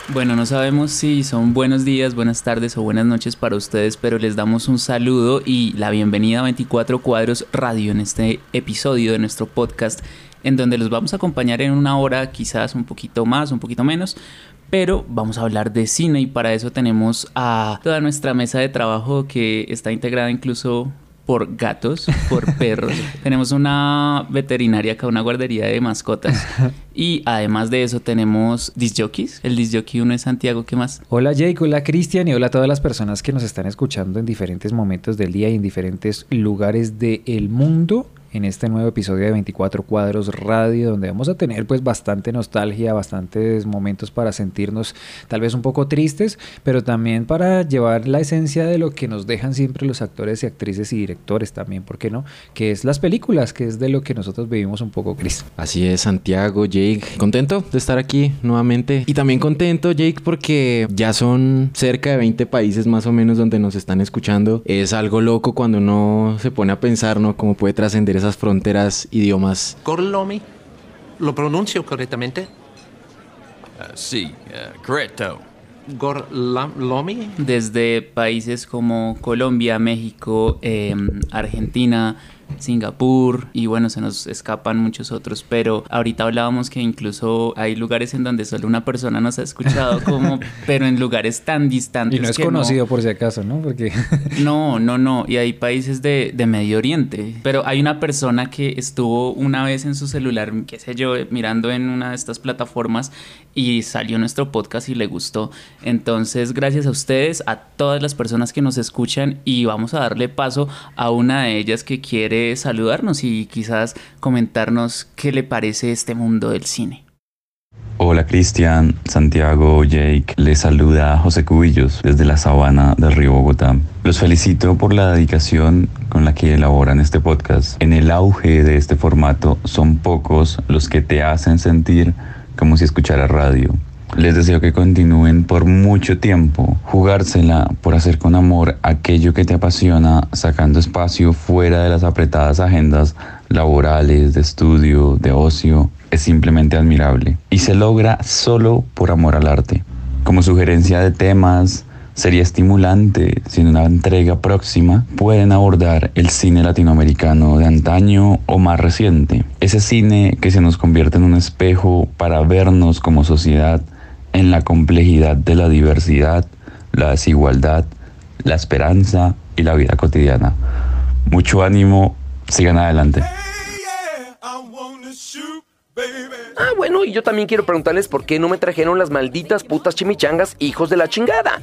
Bueno, no sabemos si son buenos días, buenas tardes o buenas noches para ustedes, pero les damos un saludo y la bienvenida a 24 Cuadros Radio en este episodio de nuestro podcast, en donde los vamos a acompañar en una hora, quizás un poquito más, un poquito menos, pero vamos a hablar de cine y para eso tenemos a toda nuestra mesa de trabajo que está integrada incluso por gatos, por perros. Tenemos una veterinaria acá, una guardería de mascotas. Y además de eso tenemos discjockeys. El discjockey uno es Santiago, ¿qué más? Hola Jake, hola Cristian y hola a todas las personas que nos están escuchando en diferentes momentos del día y en diferentes lugares del mundo. En este nuevo episodio de 24 Cuadros Radio, donde vamos a tener pues bastante nostalgia, bastantes momentos para sentirnos tal vez un poco tristes, pero también para llevar la esencia de lo que nos dejan siempre los actores y actrices y directores también, ¿por qué no? Que es las películas, que es de lo que nosotros vivimos un poco, Chris. Así es, Santiago, Jake, contento de estar aquí nuevamente y también contento, Jake, porque ya son cerca de 20 países más o menos donde nos están escuchando. Es algo loco cuando uno se pone a pensar, ¿no? Cómo puede trascender esas fronteras, idiomas. Gorlomi, ¿lo pronuncio correctamente? Sí, correcto. Gorlomi. Desde países como Colombia, México, Argentina, Singapur y bueno, se nos escapan muchos otros, pero ahorita hablábamos que incluso hay lugares en donde solo una persona nos ha escuchado, como, pero en lugares tan distantes. Y no es conocido por si acaso, ¿no? Porque No, y hay países de Medio Oriente, pero hay una persona que estuvo una vez en su celular, qué sé yo, mirando en una de estas plataformas y salió nuestro podcast y le gustó. Entonces, gracias a ustedes, a todas las personas que nos escuchan, y vamos a darle paso a una de ellas que quiere saludarnos y quizás comentarnos qué le parece este mundo del cine. Hola Cristian, Santiago, Jake, les saluda José Cubillos desde la Sabana del Río Bogotá. Los felicito por la dedicación con la que elaboran este podcast. En el auge de este formato son pocos los que te hacen sentir como si escucharas radio. Les deseo que continúen por mucho tiempo, jugársela por hacer con amor aquello que te apasiona, sacando espacio fuera de las apretadas agendas laborales, de estudio, de ocio, es simplemente admirable. Y se logra solo por amor al arte. Como sugerencia de temas, sería estimulante si en una entrega próxima pueden abordar el cine latinoamericano de antaño o más reciente. Ese cine que se nos convierte en un espejo para vernos como sociedad en la complejidad de la diversidad, la desigualdad, la esperanza y la vida cotidiana. Mucho ánimo, sigan adelante. Bueno, y yo también quiero preguntarles por qué no me trajeron las malditas putas chimichangas, hijos de la chingada.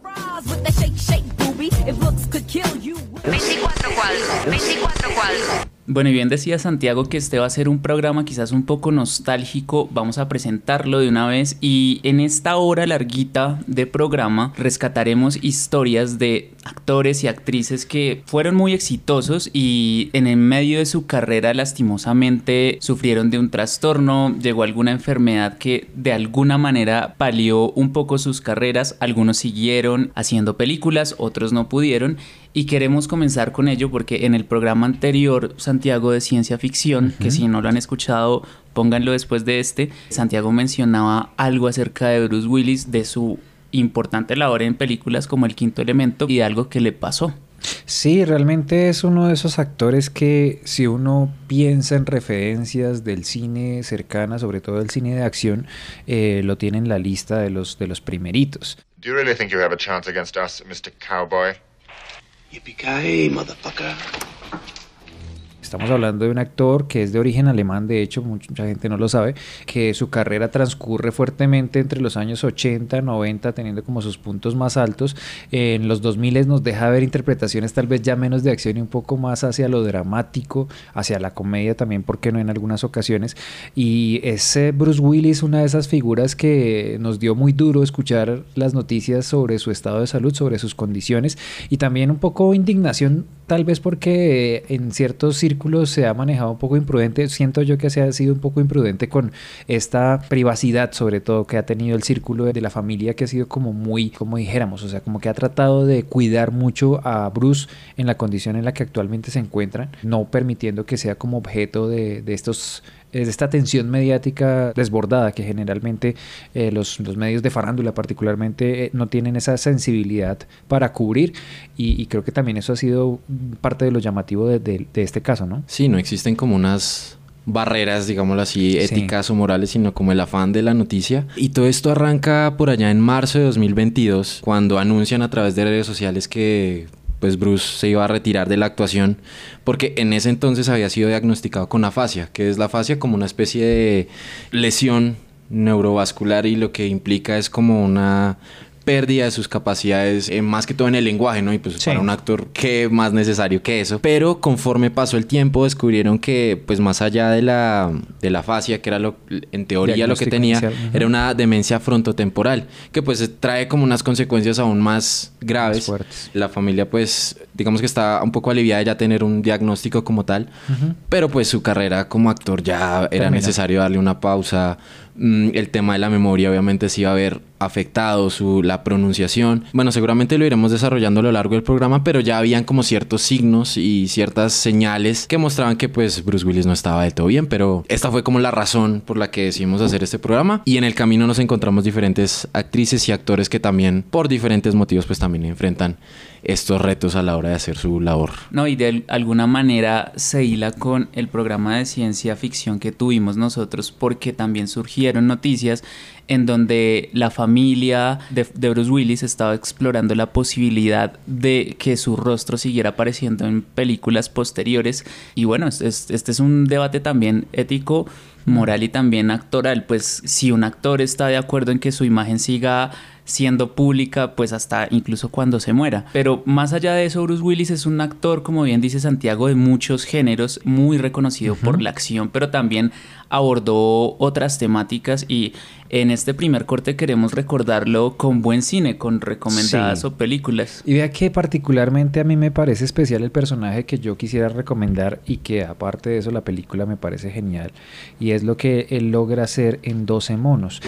24 cuadros. Bueno, y bien decía Santiago que este va a ser un programa quizás un poco nostálgico. Vamos a presentarlo de una vez y en esta hora larguita de programa rescataremos historias de actores y actrices que fueron muy exitosos y en el medio de su carrera lastimosamente sufrieron de un trastorno, llegó alguna enfermedad que de alguna manera palió un poco sus carreras. Algunos siguieron haciendo películas, otros no pudieron. Y queremos comenzar con ello porque en el programa anterior, Santiago, de ciencia ficción, que si no lo han escuchado, pónganlo después de este, Santiago mencionaba algo acerca de Bruce Willis, de su importante labor en películas como El Quinto Elemento y de algo que le pasó. sí, realmente es uno de esos actores que si uno piensa en referencias del cine cercana, sobre todo el cine de acción, lo tiene en la lista de los primeritos. Do you really think you have a chance against us, Mr. Cowboy? Yippee-ki-yay, motherfucker. Estamos hablando de un actor que es de origen alemán, de hecho, mucha gente no lo sabe, que su carrera transcurre fuertemente entre los años 80, 90, teniendo como sus puntos más altos. En los 2000 nos deja ver interpretaciones tal vez ya menos de acción y un poco más hacia lo dramático, hacia la comedia también, ¿por qué no en algunas ocasiones? Y ese Bruce Willis, una de esas figuras que nos dio muy duro escuchar las noticias sobre su estado de salud, sobre sus condiciones, y también un poco indignación, tal vez porque en ciertos círculos se ha manejado un poco imprudente. Siento yo que se ha sido un poco imprudente con esta privacidad, sobre todo que ha tenido el círculo de la familia, que ha sido como muy, como dijéramos, o sea, como que ha tratado de cuidar mucho a Bruce en la condición en la que actualmente se encuentra, no permitiendo que sea como objeto de estos es esta atención mediática desbordada que generalmente los medios de farándula particularmente no tienen esa sensibilidad para cubrir y creo que también eso ha sido parte de lo llamativo de este caso, ¿no? Sí, no existen como unas barreras, digámoslo así, éticas o morales, sino como el afán de la noticia. Y todo esto arranca por allá en marzo de 2022, cuando anuncian a través de redes sociales que pues Bruce se iba a retirar de la actuación porque en ese entonces había sido diagnosticado con afasia, que es la afasia como una especie de lesión neurovascular y lo que implica es como una pérdida de sus capacidades, más que todo en el lenguaje, ¿no? Y pues para un actor, ¿qué más necesario que eso? Pero conforme pasó el tiempo, descubrieron que, pues más allá de la afasia, que era en teoría lo que tenía, era una demencia frontotemporal, que pues trae como unas consecuencias aún más graves. Más fuertes. La familia, pues, digamos que está un poco aliviada de ya tener un diagnóstico como tal, pero pues su carrera como actor ya era necesario darle una pausa. El tema de la memoria obviamente sí iba a haber afectado la pronunciación. Bueno, seguramente lo iremos desarrollando a lo largo del programa, pero ya habían como ciertos signos y ciertas señales que mostraban que pues Bruce Willis no estaba del todo bien, pero esta fue como la razón por la que decidimos hacer este programa y en el camino nos encontramos diferentes actrices y actores que también por diferentes motivos pues también enfrentan estos retos a la hora de hacer su labor. No, y de alguna manera se hila con el programa de ciencia ficción que tuvimos nosotros porque también surgieron noticias en donde la familia de Bruce Willis estaba explorando la posibilidad de que su rostro siguiera apareciendo en películas posteriores. Y bueno, este es un debate también ético, moral y también actoral. Pues si un actor está de acuerdo en que su imagen siga siendo pública, pues hasta incluso cuando se muera. Pero más allá de eso, Bruce Willis es un actor, como bien dice Santiago, de muchos géneros, muy reconocido por la acción, pero también abordó otras temáticas y en este primer corte queremos recordarlo con buen cine, con recomendadas o películas. Y vea que particularmente a mí me parece especial el personaje que yo quisiera recomendar y que aparte de eso la película me parece genial y es lo que él logra hacer en 12 monos.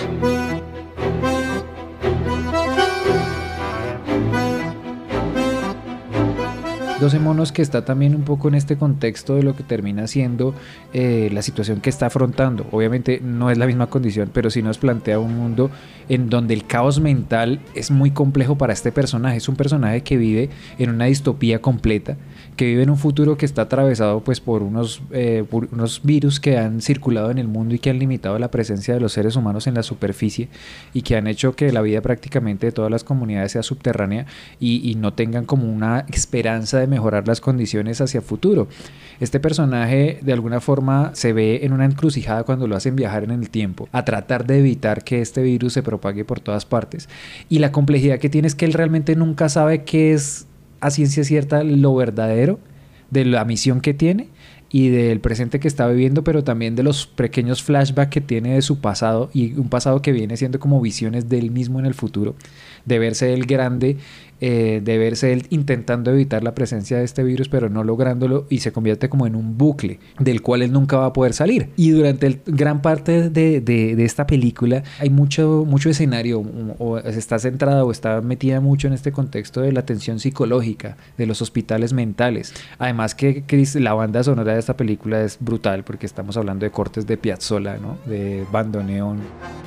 12 monos que está también un poco en este contexto de lo que termina siendo la situación que está afrontando. Obviamente no es la misma condición, pero sí nos plantea un mundo en donde el caos mental es muy complejo para este personaje. Es un personaje que vive en una distopía completa, que vive en un futuro que está atravesado pues por unos virus que han circulado en el mundo y que han limitado la presencia de los seres humanos en la superficie y que han hecho que la vida prácticamente de todas las comunidades sea subterránea y no tengan como una esperanza de mejorar las condiciones hacia futuro. Este personaje de alguna forma se ve en una encrucijada cuando lo hacen viajar en el tiempo, a tratar de evitar que este virus se propague por todas partes. Y la complejidad que tiene es que él realmente nunca sabe qué es a ciencia cierta lo verdadero de la misión que tiene y del presente que está viviendo, pero también de los pequeños flashbacks que tiene de su pasado y un pasado que viene siendo como visiones de él mismo en el futuro, de verse él grande, de verse él intentando evitar la presencia de este virus pero no lográndolo y se convierte como en un bucle del cual él nunca va a poder salir. Y durante gran parte de esta película hay mucho escenario o está centrada o está metida mucho en este contexto de la atención psicológica, de los hospitales mentales. Además que la banda sonora de esta película es brutal porque estamos hablando de cortes de Piazzolla, ¿no? De bandoneón.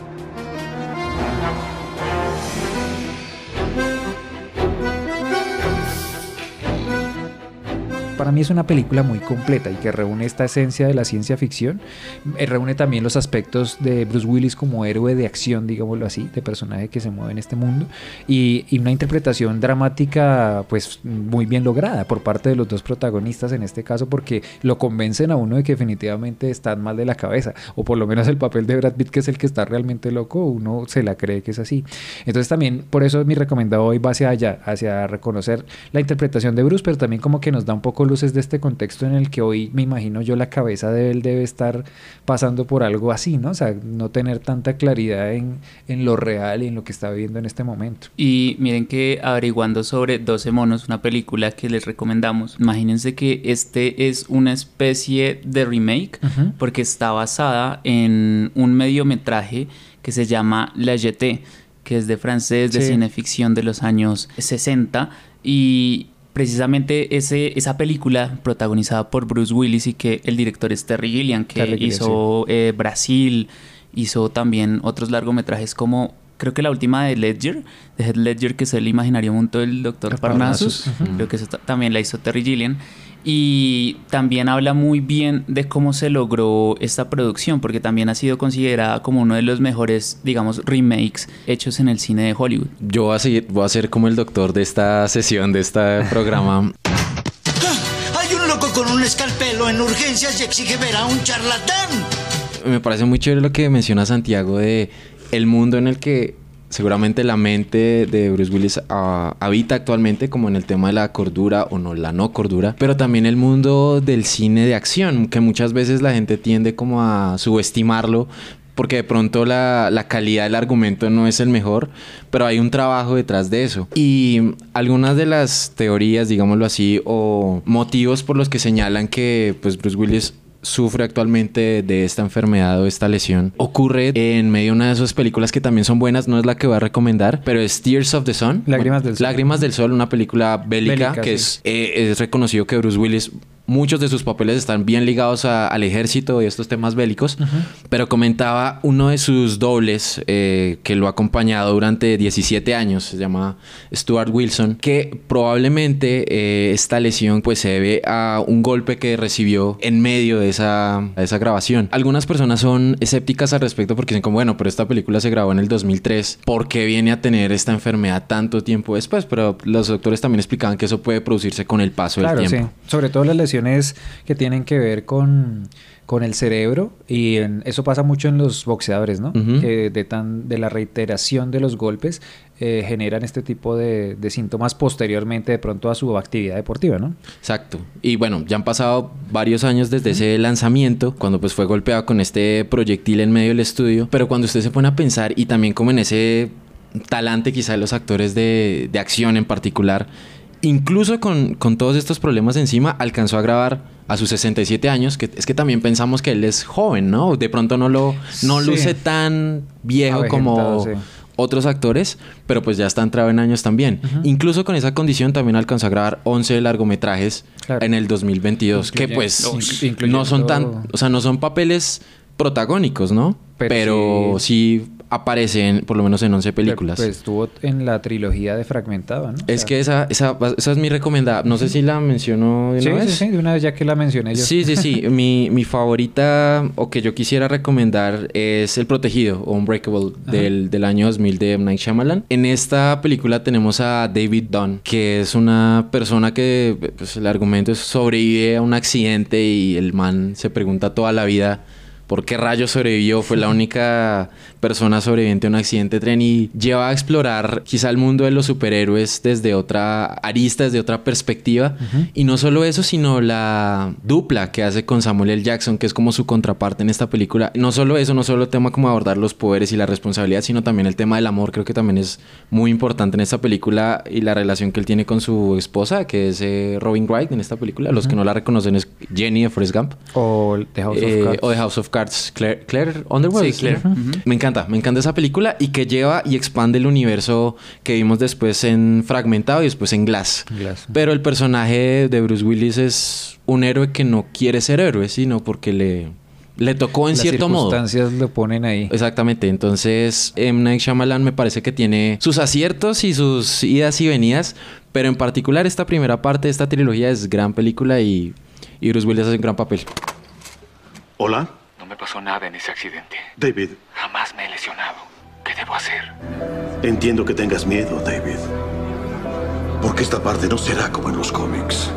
Para mí es una película muy completa y que reúne esta esencia de la ciencia ficción, reúne también los aspectos de Bruce Willis como héroe de acción, digámoslo así, de personaje que se mueve en este mundo y una interpretación dramática pues muy bien lograda por parte de los dos protagonistas en este caso porque lo convencen a uno de que definitivamente están mal de la cabeza o por lo menos el papel de Brad Pitt que es el que está realmente loco, uno se la cree que es así. Entonces también por eso mi recomendado hoy va hacia allá, hacia reconocer la interpretación de Bruce, pero también como que nos da un poco luces de este contexto en el que hoy me imagino yo la cabeza de él debe estar pasando por algo así, ¿no? O sea, no tener tanta claridad en lo real y en lo que está viviendo en este momento. Y miren que averiguando sobre 12 monos, una película que les recomendamos, imagínense que este es una especie de remake porque está basada en un mediometraje que se llama La Jetée, que es de francés, de cineficción de los años 60 y precisamente esa película protagonizada por Bruce Willis y que el director es Terry Gilliam, que Terry Gilliam, hizo Brasil, hizo también otros largometrajes como, creo que la última de Heath Ledger, que es el imaginario mundo del Dr. Parnassus. Creo que eso también la hizo Terry Gilliam. Y también habla muy bien de cómo se logró esta producción, porque también ha sido considerada como uno de los mejores, digamos, remakes hechos en el cine de Hollywood. Yo voy a ser como el doctor de esta sesión, de este programa. Hay un loco con un escalpelo en urgencias y exige ver a un charlatán. Me parece muy chévere lo que menciona Santiago de el mundo en el que seguramente la mente de Bruce Willis habita actualmente, como en el tema de la cordura o no, la no cordura, pero también el mundo del cine de acción, que muchas veces la gente tiende como a subestimarlo porque de pronto la calidad del argumento no es el mejor, pero hay un trabajo detrás de eso. Y algunas de las teorías, digámoslo así, o motivos por los que señalan que pues Bruce Willis sufre actualmente de esta enfermedad o esta lesión ocurre en medio de una de esas películas que también son buenas, no es la que voy a recomendar, pero es Tears of the Sun. Lágrimas del Sol. Lágrimas del Sol, una película bélica que sí. es reconocido que Bruce Willis, muchos de sus papeles están bien ligados al ejército y estos temas bélicos, pero comentaba uno de sus dobles que lo ha acompañado durante 17 años, se llama Stuart Wilson, que probablemente esta lesión pues se debe a un golpe que recibió en medio de esa grabación. Algunas personas son escépticas al respecto porque dicen como, bueno, pero esta película se grabó en el 2003, ¿por qué viene a tener esta enfermedad tanto tiempo después? Pero los doctores también explicaban que eso puede producirse con el paso del tiempo. Sí. Sobre todo las lesiones que tienen que ver con el cerebro, y eso pasa mucho en los boxeadores, ¿no? Que de la reiteración de los golpes generan este tipo de síntomas posteriormente de pronto a su actividad deportiva, ¿no? Exacto. Y bueno, ya han pasado varios años desde ese lanzamiento, cuando pues fue golpeado con este proyectil en medio del estudio, pero cuando usted se pone a pensar, y también como en ese talante quizá de los actores de acción en particular, incluso con todos estos problemas encima, alcanzó a grabar a sus 67 años, que es que también pensamos que él es joven, ¿no? De pronto no luce tan viejo como otros actores, pero pues ya está entrado en años también. Incluso con esa condición también alcanzó a grabar 11 largometrajes en el 2022, que pues no son no son papeles protagónicos, ¿no? Pero sí aparece por lo menos en 11 películas. Pues estuvo en la trilogía de Fragmentado, ¿no? Es que esa es mi recomendada. No sé si la menciono de una vez. Sí, de una vez ya que la mencioné yo. Sí. mi favorita, o que yo quisiera recomendar, es El Protegido o Unbreakable del año 2000 de M. Night Shyamalan. En esta película tenemos a David Dunn, que es una persona que, pues, el argumento es sobrevive a un accidente y el man se pregunta toda la vida ¿por qué rayos sobrevivió? Fue la única persona sobreviviente a un accidente de tren, y lleva a explorar quizá el mundo de los superhéroes desde otra arista, desde otra perspectiva. Y no solo eso, sino la dupla que hace con Samuel L. Jackson, que es como su contraparte en esta película. No solo eso, no solo el tema como abordar los poderes y la responsabilidad, sino también el tema del amor. Creo que también es muy importante en esta película, y la relación que él tiene con su esposa, que es Robin Wright en esta película. Los que no la reconocen es Jenny de Forrest Gump. O The House of Cards. O The House of Cards. Claire Underwood. Sí, Claire. Me encanta esa película, y que lleva y expande el universo que vimos después en Fragmentado y después en Glass. Pero el personaje de Bruce Willis es un héroe que no quiere ser héroe, sino porque le tocó en cierto modo. Las circunstancias lo ponen ahí. Exactamente. Entonces, M. Night Shyamalan me parece que tiene sus aciertos y sus idas y venidas, pero en particular esta primera parte de esta trilogía es gran película, y Bruce Willis hace un gran papel. ¿Hola? No me pasó nada en ese accidente. David. Jamás me he lesionado. ¿Qué debo hacer? Entiendo que tengas miedo, David. Porque esta parte no será como en los cómics.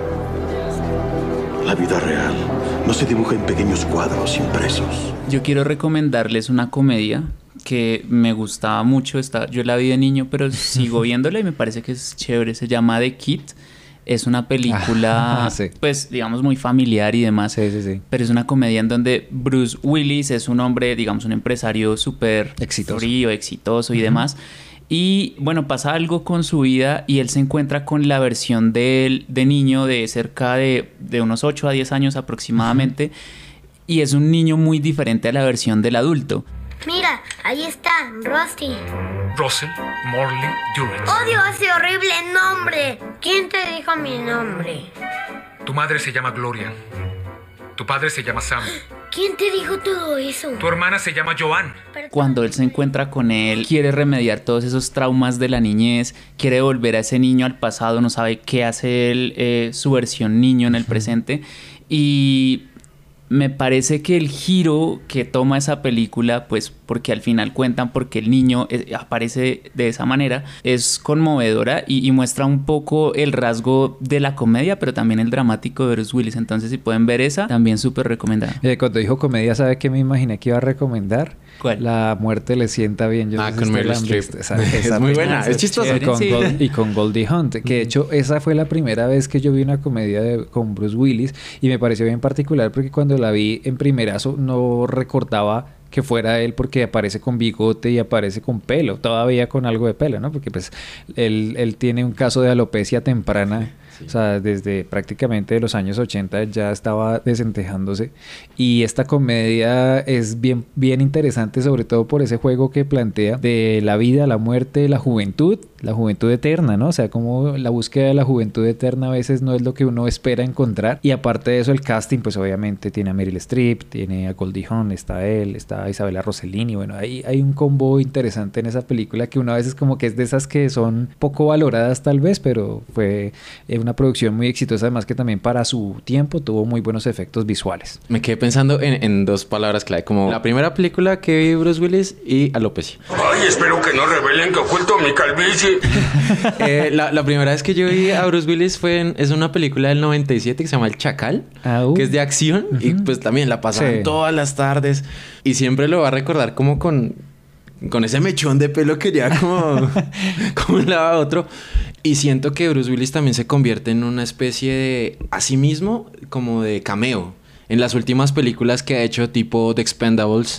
La vida real no se dibuja en pequeños cuadros impresos. Yo quiero recomendarles una comedia que me gustaba mucho. Yo la vi de niño, pero sigo viéndola y me parece que es chévere. Se llama The Kid. Es una película, pues, digamos, muy familiar y demás. Sí. Pero es una comedia en donde Bruce Willis es un hombre, digamos, un empresario súper frío, exitoso y demás. Y, bueno, pasa algo con su vida y él se encuentra con la versión de él de niño de cerca de unos 8 a 10 años aproximadamente. Y es un niño muy diferente a la versión del adulto. Mira, ahí está, Rusty. Russell Morley Durrance. Odio ese horrible nombre. ¿Quién te dijo mi nombre? Tu madre se llama Gloria. Tu padre se llama Sam. ¿Quién te dijo todo eso? Tu hermana se llama Joanne. Cuando él se encuentra con él, quiere remediar todos esos traumas de la niñez, quiere volver a ese niño al pasado, no sabe qué hace él, su versión niño en el presente. Y me parece que el giro que toma esa película, pues porque al final cuentan porque el niño aparece de esa manera, es conmovedora y muestra un poco el rasgo de la comedia, pero también el dramático de Bruce Willis. Entonces, si pueden ver esa, también súper recomendada. Cuando dijo comedia, ¿sabe qué me imaginé que iba a recomendar? ¿Cuál? La muerte le sienta bien. Yo con Meryl Streep. Es muy buena, es chistosa. Y con Goldie Hawn, que de hecho esa fue la primera vez que yo vi una comedia con Bruce Willis y me pareció bien particular porque cuando la vi en primerazo no recordaba que fuera él porque aparece con bigote y aparece con pelo, todavía con algo de pelo, ¿no? Porque pues él tiene un caso de alopecia temprana. Sí. O sea, desde prácticamente los años 80 ya estaba desentejándose. Y esta comedia es bien interesante, sobre todo por ese juego que plantea de la vida, la muerte, la juventud eterna, ¿no? O sea, como la búsqueda de la juventud eterna a veces no es lo que uno espera encontrar. Y aparte de eso, el casting, pues obviamente tiene a Meryl Streep, tiene a Goldie Hawn, está él, está Isabella Rossellini. Bueno, hay un combo interesante en esa película que una vez es como que es de esas que son poco valoradas tal vez, pero fue una producción muy exitosa, además que también para su tiempo tuvo muy buenos efectos visuales. Me quedé pensando en dos palabras clave, como la primera película que vi Bruce Willis y alopecia. Ay, espero que no revelen que oculto mi calvicie. La primera vez que yo vi a Bruce Willis es una película del 97 que se llama El Chacal, que es de acción, y pues también la pasaban todas las tardes, y siempre lo va a recordar como con ese mechón de pelo que ya como un lado a otro. Y siento que Bruce Willis también se convierte en una especie de, a sí mismo, como de cameo. En las últimas películas que ha hecho, tipo The Expendables,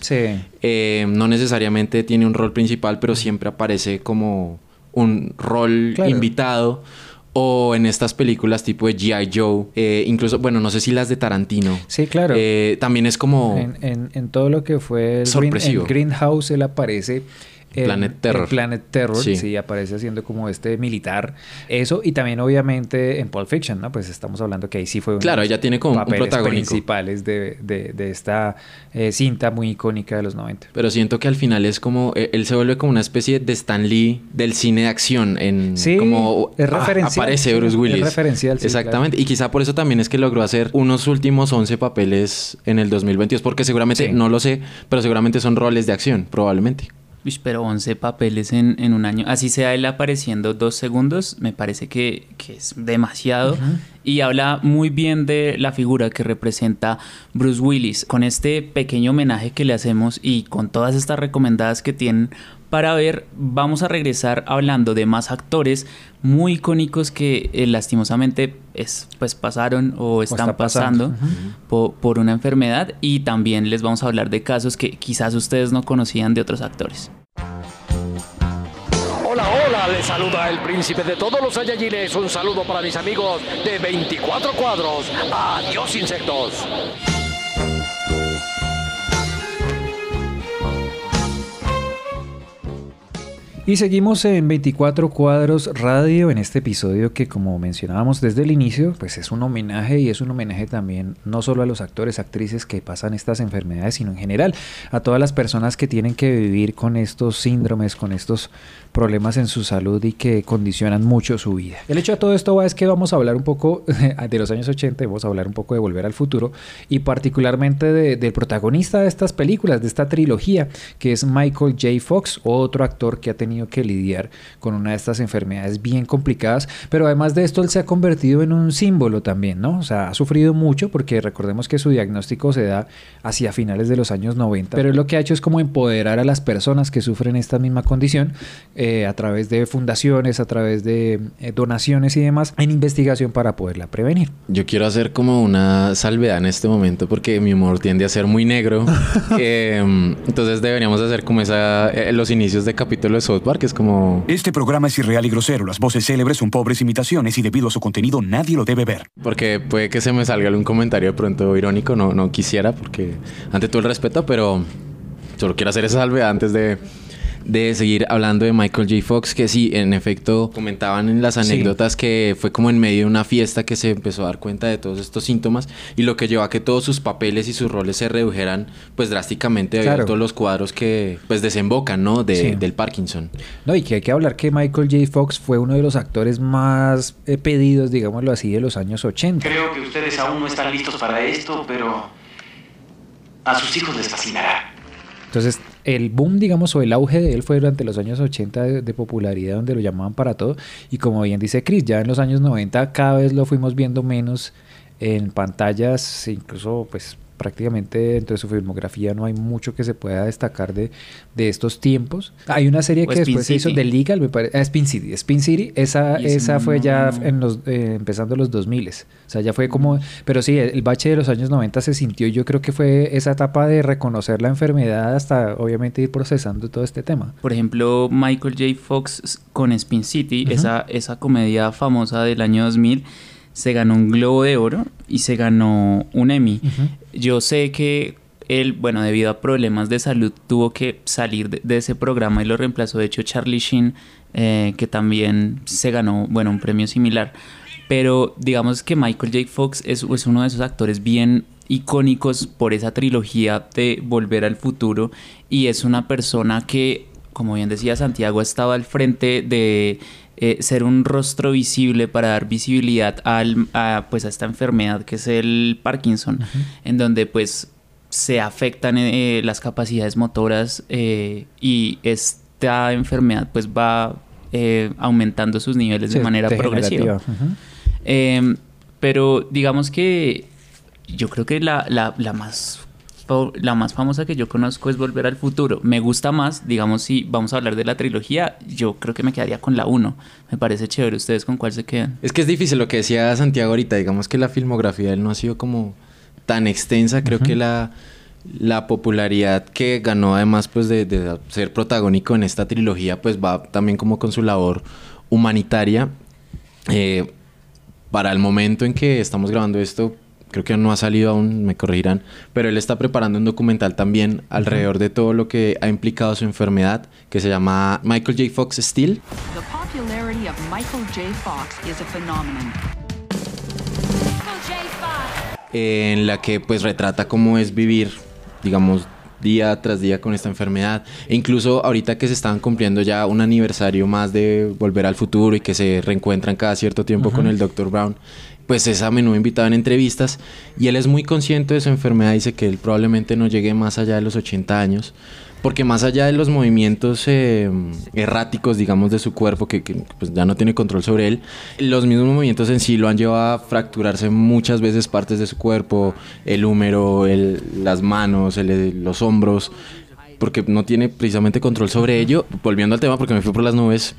no necesariamente tiene un rol principal, pero siempre aparece como un rol invitado. O en estas películas tipo de G.I. Joe, incluso, bueno, no sé si las de Tarantino. Sí, claro. También es como en todo lo que fue el Greenhouse, él aparece. Planet Terror. Planet Terror, sí, aparece haciendo como militar. Eso, y también obviamente en Pulp Fiction, ¿no? Pues estamos hablando que ahí sí fue claro, ella tiene como un protagónico principales de esta cinta muy icónica de los 90. Pero siento que al final es como él se vuelve como una especie de Stan Lee del cine de acción. Sí, como es referencial. Aparece Bruce Willis. Es referencial, sí. Exactamente. Claro. Y quizá por eso también es que logró hacer unos últimos 11 papeles en el 2022. Porque seguramente, no lo sé, pero seguramente son roles de acción, probablemente. Pero 11 papeles en un año, así sea él apareciendo 2 segundos, me parece que es demasiado. Y habla muy bien de la figura que representa Bruce Willis. Con este pequeño homenaje que le hacemos y con todas estas recomendadas que tienen para ver, vamos a regresar hablando de más actores muy icónicos que lastimosamente pues pasaron o están pasando por una enfermedad, y también les vamos a hablar de casos que quizás ustedes no conocían de otros actores. Hola, les saluda el príncipe de todos los Saiyajines. Un saludo para mis amigos de 24 cuadros. Adiós, insectos. Y seguimos en 24 Cuadros Radio en este episodio que, como mencionábamos desde el inicio, pues es un homenaje, y es un homenaje también no solo a los actores, actrices que pasan estas enfermedades, sino en general a todas las personas que tienen que vivir con estos síndromes, con estos problemas en su salud y que condicionan mucho su vida. El hecho de todo esto es que vamos a hablar un poco de los años 80, vamos a hablar un poco de Volver al Futuro, y particularmente del protagonista de estas películas, de esta trilogía, que es Michael J. Fox, otro actor que ha tenido que lidiar con una de estas enfermedades bien complicadas, pero además de esto él se ha convertido en un símbolo también, ¿no? O sea, ha sufrido mucho porque recordemos que su diagnóstico se da hacia finales de los años 90, pero lo que ha hecho es como empoderar a las personas que sufren esta misma condición a través de fundaciones, a través de donaciones y demás, en investigación para poderla prevenir. Yo quiero hacer como una salvedad en este momento porque mi humor tiende a ser muy negro. Entonces deberíamos hacer como los inicios de capítulo de South Park, que es como... Este programa es irreal y grosero. Las voces célebres son pobres imitaciones y debido a su contenido nadie lo debe ver. Porque puede que se me salga algún comentario de pronto irónico, no quisiera, porque ante todo el respeto, pero solo quiero hacer esa salvedad antes de de seguir hablando de Michael J. Fox, que sí, en efecto, comentaban en las anécdotas que fue como en medio de una fiesta que se empezó a dar cuenta de todos estos síntomas y lo que llevó a que todos sus papeles y sus roles se redujeran pues drásticamente debido a todos los cuadros que pues desembocan, ¿no? Del Parkinson. No, y que hay que hablar que Michael J. Fox fue uno de los actores más pedidos, digámoslo así, de los años 80. Creo que ustedes aún no están listos para esto, pero a sus hijos les fascinará. Entonces, el boom, digamos, o el auge de él fue durante los años 80 de popularidad, donde lo llamaban para todo. Y como bien dice Chris, ya en los años 90 cada vez lo fuimos viendo menos en pantallas, incluso pues prácticamente dentro de su filmografía no hay mucho que se pueda destacar de estos tiempos. Hay una serie que después se hizo de Legal, me parece, Spin City, esa fue ya en los empezando los 2000, o sea, ya fue como, pero sí, el bache de los años 90 se sintió, y yo creo que fue esa etapa de reconocer la enfermedad hasta obviamente ir procesando todo este tema. Por ejemplo, Michael J. Fox con Spin City, esa comedia famosa del año 2000, se ganó un Globo de Oro y se ganó un Emmy. Yo sé que él, bueno, debido a problemas de salud, tuvo que salir de ese programa y lo reemplazó, de hecho, Charlie Sheen, que también se ganó, bueno, un premio similar. Pero digamos que Michael J. Fox es uno de esos actores bien icónicos por esa trilogía de Volver al Futuro, y es una persona que, como bien decía Santiago, estaba al frente de ser un rostro visible para dar visibilidad a esta enfermedad que es el Parkinson, en donde pues se afectan las capacidades motoras y esta enfermedad pues va aumentando sus niveles de manera progresiva. Pero digamos que yo creo que la más famosa que yo conozco es Volver al Futuro. Me gusta más, digamos, si vamos a hablar de la trilogía, yo creo que me quedaría con la 1. Me parece chévere. ¿Ustedes con cuál se quedan? Es que es difícil lo que decía Santiago ahorita. Digamos que la filmografía de él no ha sido como tan extensa. Creo que la popularidad que ganó, además pues de ser protagónico en esta trilogía, pues va también como con su labor humanitaria. Para el momento en que estamos grabando esto, creo que no ha salido aún, me corregirán, pero él está preparando un documental también alrededor de todo lo que ha implicado su enfermedad, que se llama Michael J. Fox Still. The popularity of Michael J. Fox is a phenomenon. En la que pues retrata cómo es vivir, digamos, día tras día con esta enfermedad. E incluso ahorita que se estaban cumpliendo ya un aniversario más de Volver al Futuro y que se reencuentran cada cierto tiempo con el Dr. Brown, pues es a menudo invitado en entrevistas, y él es muy consciente de su enfermedad. Dice que él probablemente no llegue más allá de los 80 años, porque más allá de los movimientos erráticos, digamos, de su cuerpo, que pues ya no tiene control sobre él, los mismos movimientos en sí lo han llevado a fracturarse muchas veces partes de su cuerpo, el húmero, las manos, los hombros, porque no tiene precisamente control sobre ello. Volviendo al tema, porque me fui por las nubes,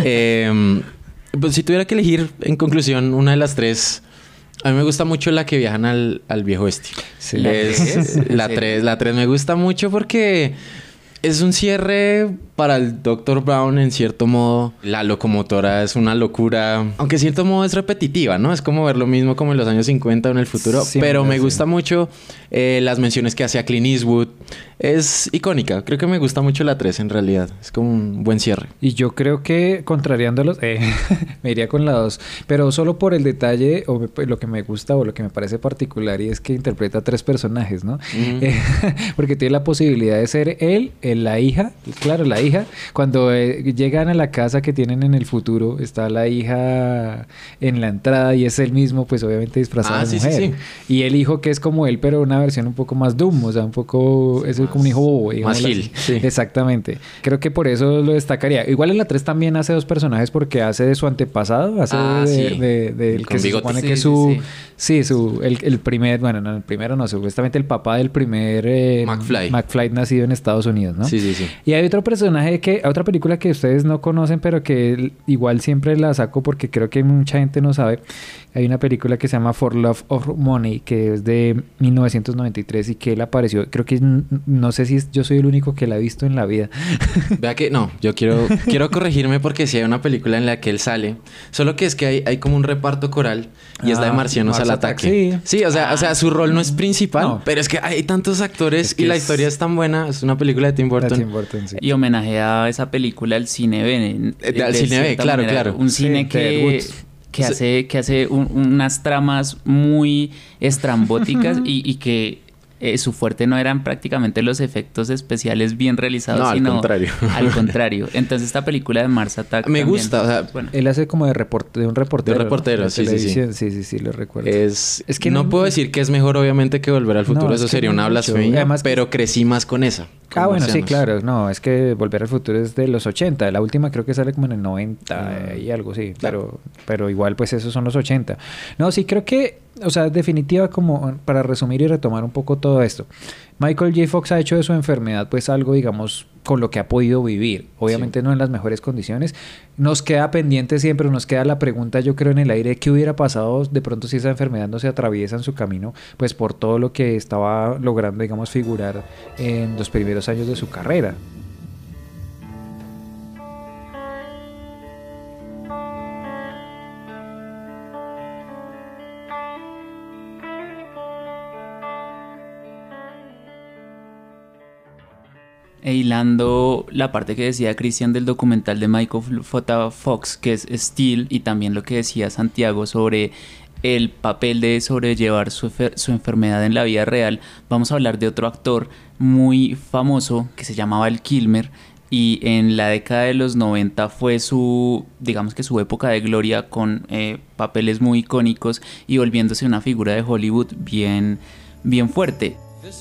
pues si tuviera que elegir, en conclusión, una de las tres, a mí me gusta mucho la que viajan al viejo oeste. Sí. La 3 me gusta mucho porque es un cierre para el Dr. Brown, en cierto modo. La locomotora es una locura, aunque en cierto modo es repetitiva, ¿no? Es como ver lo mismo como en los años 50 o en el futuro. Sí, pero me gusta mucho las menciones que hace a Clint Eastwood. Es icónica. Creo que me gusta mucho la 3 en realidad. Es como un buen cierre. Y yo creo que, contrariándolos, me iría con la 2. Pero solo por el detalle, o lo que me gusta o lo que me parece particular, y es que interpreta a 3 personajes, ¿no? Porque tiene la posibilidad de ser él, la hija, claro, la hija. Cuando llegan a la casa que tienen en el futuro, está la hija en la entrada y es él mismo, pues obviamente disfrazado de mujer. Sí. Y el hijo que es como él, pero una versión un poco más dumb, o sea, un poco... Es como un hijo bobo, más gil. Sí. Exactamente. Creo que por eso lo destacaría. Igual en la 3 también hace 2 personajes, porque hace de su antepasado, hace del que se supone que es su... Sí, el primer... Bueno, no, el primero no, supuestamente el papá del primer... McFly nacido en Estados Unidos, ¿no? Sí. Y hay otro personaje otra película que ustedes no conocen, pero que igual siempre la saco porque creo que mucha gente no sabe. Hay una película que se llama For Love or Money, que es de 1993 y que él apareció. Creo que no sé si yo soy el único que la ha visto en la vida. Vea que no, yo quiero corregirme, porque sí hay una película en la que él sale. Solo que es que hay como un reparto coral y es la de Marcianos al Ataque. Sí, o sea, su rol no es principal, pero es que hay tantos actores y la historia es tan buena. Es una película de Tim Burton. Sí. Y homenajea esa película al cine B. Al cine B, claro. Un cine que hace unas tramas muy estrambóticas y que su fuerte no eran prácticamente los efectos especiales bien realizados, no, sino al contrario. Entonces esta película de Mars Attack me también, gusta, o sea, bueno. Él hace como de un reportero. De reportero, sí, lo recuerdo. Es que no puedo decir que es mejor obviamente que Volver al Futuro, eso sería una blasfemia, además, pero crecí más con esa. Bueno, sí, claro, no, es que Volver al Futuro es de los 80, la última creo que sale como en el 90 y algo, sí, claro. pero igual pues esos son los 80. No, sí, creo que, o sea, definitiva, como para resumir y retomar un poco todo esto, Michael J. Fox ha hecho de su enfermedad pues algo, digamos, con lo que ha podido vivir. Obviamente no en las mejores condiciones. Nos queda pendiente siempre, nos queda la pregunta, yo creo, en el aire, ¿qué hubiera pasado de pronto si esa enfermedad no se atraviesa en su camino? Pues por todo lo que estaba logrando, digamos, figurar en los primeros años de su carrera. E hilando la parte que decía Cristian del documental de Michael J. Fox, que es Steel, y también lo que decía Santiago sobre el papel de sobrellevar su enfermedad en la vida real, vamos a hablar de otro actor muy famoso que se llamaba Val Kilmer, y en la década de los 90 fue digamos que su época de gloria, con papeles muy icónicos y volviéndose una figura de Hollywood bien fuerte.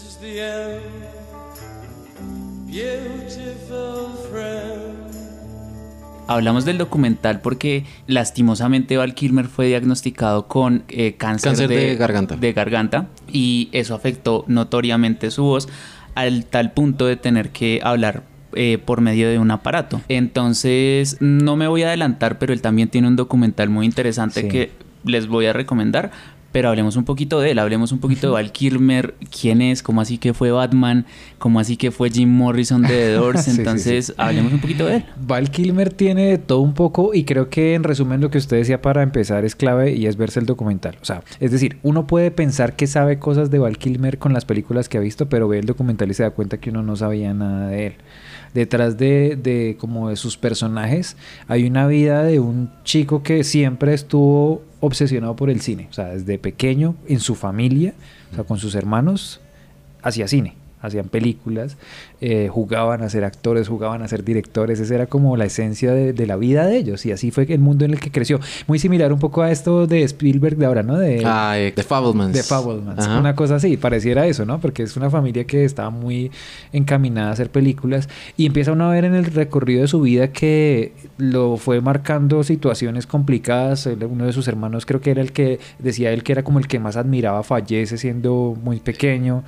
Hablamos del documental porque lastimosamente Val Kilmer fue diagnosticado con cáncer de garganta, y eso afectó notoriamente su voz al tal punto de tener que hablar por medio de un aparato. Entonces no me voy a adelantar, pero él también tiene un documental muy interesante que les voy a recomendar. Pero hablemos un poquito de él, hablemos un poquito de Val Kilmer, quién es, cómo así que fue Batman, cómo así que fue Jim Morrison de The Doors. Entonces hablemos un poquito de él. Val Kilmer tiene de todo un poco, y creo que en resumen lo que usted decía para empezar es clave, y es verse el documental. O sea, es decir, uno puede pensar que sabe cosas de Val Kilmer con las películas que ha visto, pero ve el documental y se da cuenta que uno no sabía nada de él. Detrás de como de sus personajes hay una vida de un chico que siempre estuvo obsesionado por el cine. O sea, desde pequeño, en su familia, o sea, con sus hermanos, hacía cine, hacían películas, jugaban a ser actores, jugaban a ser directores. Esa era como la esencia de la vida de ellos, y así fue el mundo en el que creció. Muy similar un poco a esto de Spielberg de ahora, ¿no? De Fabelmans. De Fabelmans, una cosa así, pareciera eso, ¿no? Porque es una familia que estaba muy encaminada a hacer películas, y empieza uno a ver en el recorrido de su vida que lo fue marcando situaciones complicadas. Uno de sus hermanos, creo que era el que decía él que era como el que más admiraba, fallece siendo muy pequeño.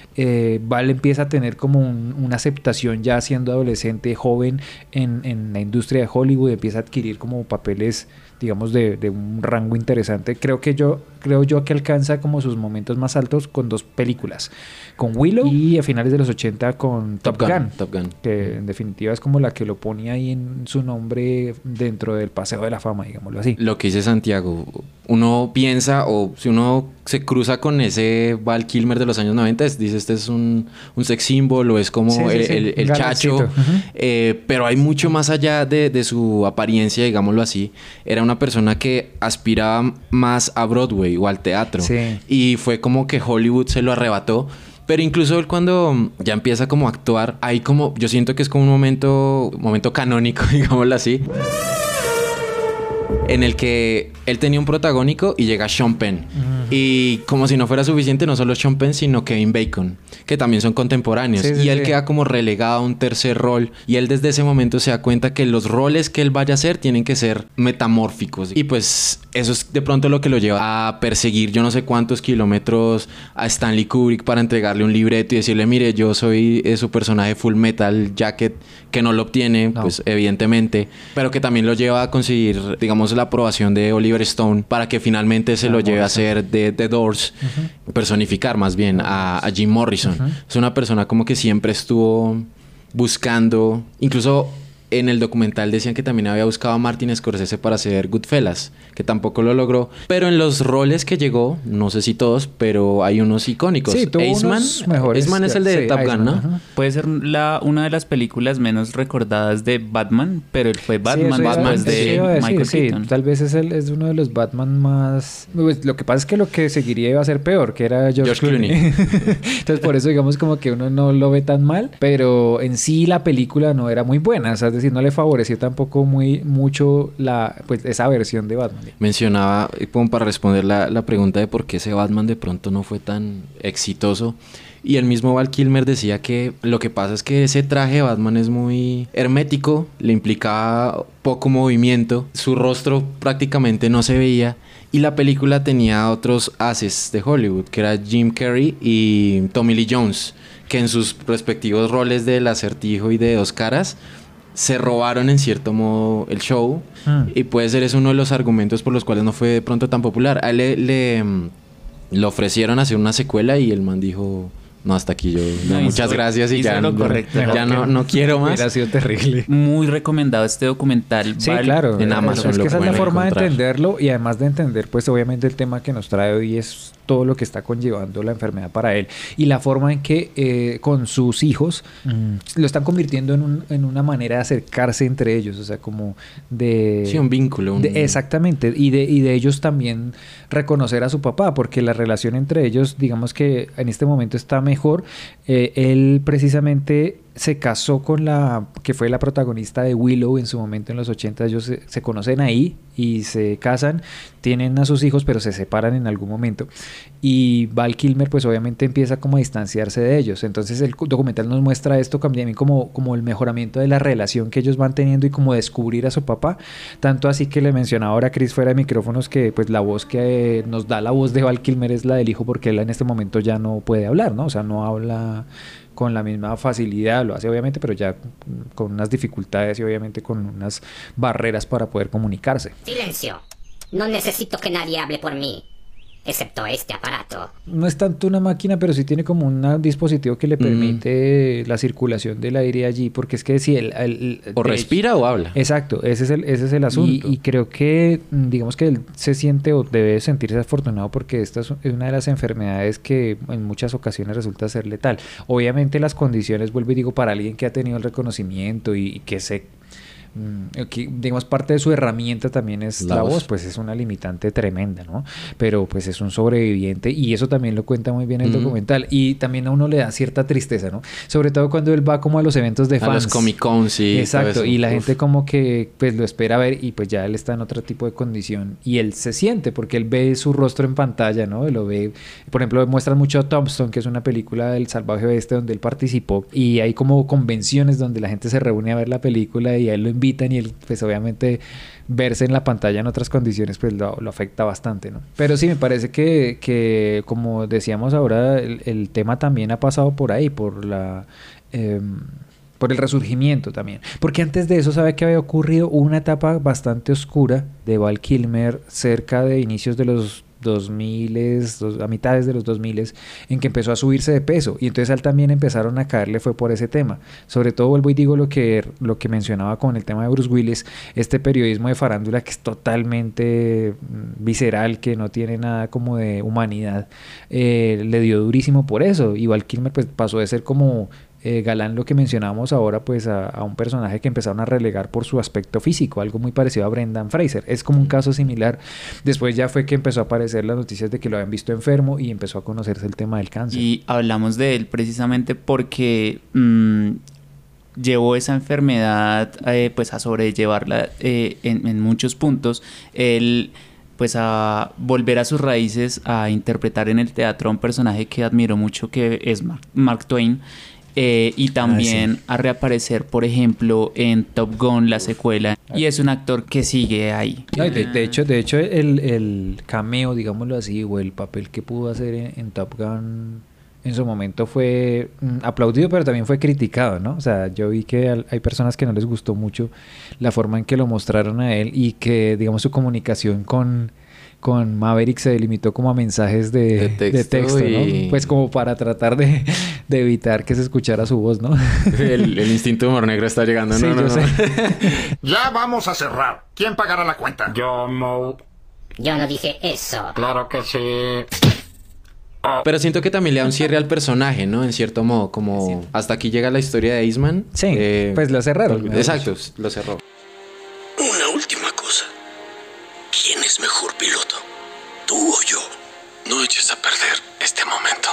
Val empieza a tener como una aceptación ya siendo adolescente, joven en la industria de Hollywood, empieza a adquirir como papeles, digamos, de un rango interesante. Creo yo que alcanza como sus momentos más altos con 2 películas, con Willow y a finales de los 80 con Top Gun, que en definitiva es como la que lo pone ahí en su nombre dentro del Paseo de la Fama, digámoslo así. Lo que dice Santiago, uno piensa, o si uno se cruza con ese Val Kilmer de los años 90, dice, este es un sex symbol, o es como el chacho, pero hay mucho más allá de su apariencia, digámoslo así. Era una persona que aspiraba más a Broadway o al teatro, y fue como que Hollywood se lo arrebató. Pero incluso él, cuando ya empieza como a actuar, hay como, yo siento que es como un momento canónico, digámoslo así, en el que él tenía un protagónico y llega Sean Penn. Y como si no fuera suficiente, no solo Sean Penn, sino Kevin Bacon, que también son contemporáneos. Y él queda como relegado a un tercer rol. Y él desde ese momento se da cuenta que los roles que él vaya a hacer tienen que ser metamórficos. Y pues eso es de pronto lo que lo lleva a perseguir yo no sé cuántos kilómetros a Stanley Kubrick para entregarle un libreto y decirle, mire, yo soy su personaje Full Metal Jacket, que no lo obtiene, pues evidentemente, pero que también lo lleva a conseguir, digamos, la aprobación de Oliver Stone para que finalmente se lo lleve a hacer de The Doors, personificar más bien a Jim Morrison. Es una persona como que siempre estuvo buscando, incluso en el documental decían que también había buscado a Martin Scorsese para hacer Goodfellas, que tampoco lo logró. Pero en los roles que llegó, no sé si todos, pero hay unos icónicos. Sí, tuvo unos mejores. Iceman es el de Top Gun, ¿no? Ajá. Puede ser una de las películas menos recordadas de Batman, pero él fue Batman Sí, después de Michael Keaton. Tal vez es uno de los Batman más... Pues, lo que pasa es que lo que seguiría iba a ser peor, que era George Clooney. Entonces por eso digamos como que uno no lo ve tan mal, pero en sí la película no era muy buena, o sea, es decir, no le favoreció tampoco mucho pues esa versión de Batman. Mencionaba, como para responder la pregunta de por qué ese Batman de pronto no fue tan exitoso, y el mismo Val Kilmer decía que lo que pasa es que ese traje de Batman es muy hermético, le implicaba poco movimiento, su rostro prácticamente no se veía, y la película tenía otros ases de Hollywood, que era Jim Carrey y Tommy Lee Jones, que en sus respectivos roles del Acertijo y de Dos Caras se robaron en cierto modo el show, y puede ser eso uno de los argumentos por los cuales no fue de pronto tan popular. A él le ofrecieron hacer una secuela y el man dijo... No, hasta aquí yo. No, muchas gracias y ya, no quiero más. Hubiera sido terrible. Muy recomendado este documental. Sí, claro. En Amazon. Es que esa es la forma encontrar. de entenderlo, y además de entender, pues obviamente el tema que nos trae hoy es todo lo que está conllevando la enfermedad para él y la forma en que con sus hijos lo están convirtiendo en una manera de acercarse entre ellos, o sea, como de... Sí, un vínculo. Exactamente, y de ellos también reconocer a su papá, porque la relación entre ellos, digamos que en este momento está mejor. Él precisamente se casó con la que fue la protagonista de Willow en su momento en los 80. Ellos se conocen ahí y se casan, tienen a sus hijos, pero se separan en algún momento, y Val Kilmer pues obviamente empieza como a distanciarse de ellos. Entonces el documental nos muestra esto también como el mejoramiento de la relación que ellos van teniendo y como descubrir a su papá, tanto así que le mencionaba ahora a Chris fuera de micrófonos que pues la voz que nos da la voz de Val Kilmer es la del hijo, porque él en este momento ya no puede hablar, ¿no? O sea, no habla con la misma facilidad, lo hace obviamente, pero ya con unas dificultades y obviamente con unas barreras para poder comunicarse. Silencio. No necesito que nadie hable por mí, excepto este aparato. No es tanto una máquina, pero sí tiene como un dispositivo que le permite la circulación del aire allí, porque es que si o respira o habla. Exacto, ese es el asunto. Y creo que, digamos que él se siente o debe sentirse afortunado, porque esta es una de las enfermedades que en muchas ocasiones resulta ser letal. Obviamente las condiciones, vuelvo y digo, para alguien que ha tenido el reconocimiento y que digamos parte de su herramienta también es la voz, pues es una limitante tremenda, ¿no? Pero pues es un sobreviviente, y eso también lo cuenta muy bien el documental, y también a uno le da cierta tristeza, ¿no? Sobre todo cuando él va como a los eventos de fans, a los Comic Con, sí. Exacto, y la gente como que pues lo espera ver, y pues ya él está en otro tipo de condición, y él se siente, porque él ve su rostro en pantalla, ¿no? Lo ve, por ejemplo, muestran mucho Tombstone, que es una película del Salvaje Oeste donde él participó, y hay como convenciones donde la gente se reúne a ver la película y a él lo invitan, y él pues obviamente verse en la pantalla en otras condiciones pues lo afecta bastante, ¿no? Pero sí, me parece que como decíamos ahora, el tema también ha pasado por ahí, por el resurgimiento también, porque antes de eso, ¿sabe qué había ocurrido? Una etapa bastante oscura de Val Kilmer cerca de inicios de los 2000, a mitades de los 2000, en que empezó a subirse de peso, y entonces a él también empezaron a caerle, fue por ese tema. Sobre todo vuelvo y digo lo que mencionaba con el tema de Bruce Willis, este periodismo de farándula que es totalmente visceral, que no tiene nada como de humanidad, le dio durísimo por eso, y Val Kilmer pues pasó de ser como galán, lo que mencionábamos ahora, pues a un personaje que empezaron a relegar por su aspecto físico, algo muy parecido a Brendan Fraser. Es como un caso similar. Después ya fue que empezó a aparecer las noticias de que lo habían visto enfermo y empezó a conocerse el tema del cáncer. Y hablamos de él precisamente porque llevó esa enfermedad pues a sobrellevarla en muchos puntos. Él pues a volver a sus raíces, a interpretar en el teatro a un personaje que admiro mucho, que es Mark Twain. Y también a reaparecer, por ejemplo, en Top Gun, la secuela, y es un actor que sigue ahí. No, de hecho el cameo, digámoslo así, o el papel que pudo hacer en Top Gun en su momento fue aplaudido, pero también fue criticado, ¿no? O sea, yo vi que hay personas que no les gustó mucho la forma en que lo mostraron a él, y que, digamos, su comunicación con Maverick se limitó como a mensajes de texto, ¿no? Pues como para tratar de evitar que se escuchara su voz, ¿no? El instinto de humor negro está llegando. Sí, yo sé. Ya vamos a cerrar. ¿Quién pagará la cuenta? Yo no dije eso. Claro que sí. Pero siento que también le da un cierre al personaje, ¿no? En cierto modo, como hasta aquí llega la historia de Iceman. Sí, pues lo cerraron. Exacto, lo cerró. Una última cosa. ¿Quién es mejor piloto? ¿Tú o yo? No eches a perder este momento.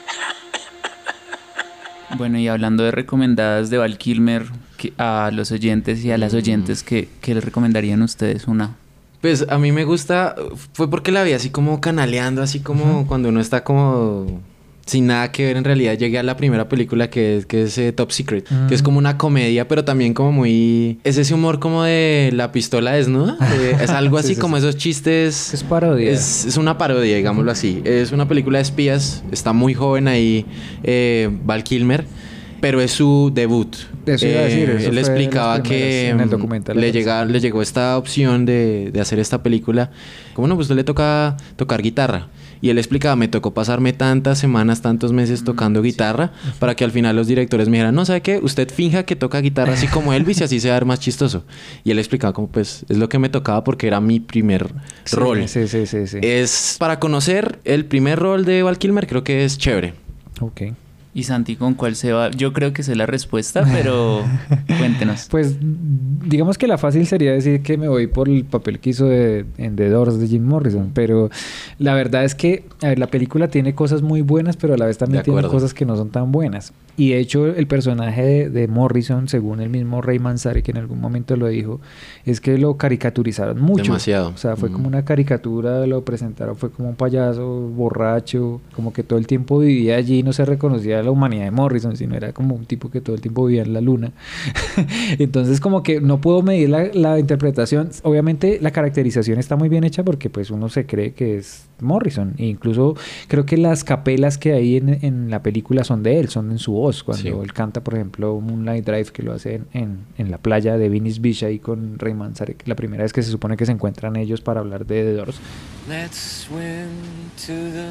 Bueno, y hablando de recomendadas de Val Kilmer, a los oyentes y a las oyentes, ¿qué les recomendarían ustedes una? Pues a mí me gusta, fue porque la vi así como canaleando, así como cuando uno está como sin nada que ver en realidad. Llegué a la primera película que es Top Secret, que es como una comedia, pero también como muy... Es ese humor como de la pistola desnuda. Es algo así como esos chistes... Es parodia. Es una parodia, digámoslo así. Es una película de espías, está muy joven ahí Val Kilmer, pero es su debut. Eso iba a decir, eso él explicaba que en el documental le llegó esta opción de hacer esta película. Como no, pues le toca tocar guitarra. Y él explicaba, me tocó pasarme tantas semanas, tantos meses tocando guitarra para que al final los directores me dijeran, no, ¿sabe qué? Usted finja que toca guitarra así como Elvis y así se va a ver más chistoso. Y él explicaba como, pues, es lo que me tocaba porque era mi primer rol. Sí. Es para conocer el primer rol de Val Kilmer, creo que es chévere. Ok. ¿Y Santi con cuál se va? Yo creo que sé la respuesta, pero cuéntenos. Pues digamos que la fácil sería decir que me voy por el papel que hizo en The Doors de Jim Morrison, pero la verdad es que, a ver, la película tiene cosas muy buenas, pero a la vez también tiene cosas que no son tan buenas. Y de hecho el personaje de Morrison, según el mismo Ray Manzarek, que en algún momento lo dijo, es que lo caricaturizaron mucho. Demasiado. O sea, fue como una caricatura, lo presentaron, fue como un payaso borracho, como que todo el tiempo vivía allí y no se reconocía la humanidad de Morrison, sino era como un tipo que todo el tiempo vivía en la luna. Entonces como que no puedo medir la interpretación. Obviamente la caracterización está muy bien hecha porque pues uno se cree que es Morrison, e incluso creo que las capelas que hay en la película son de él, son en su voz, cuando él canta, por ejemplo, Moonlight Drive, que lo hace en la playa de Venice Beach ahí con Ray Manzarek, la primera vez que se supone que se encuentran ellos para hablar de The Doors. Let's swim to the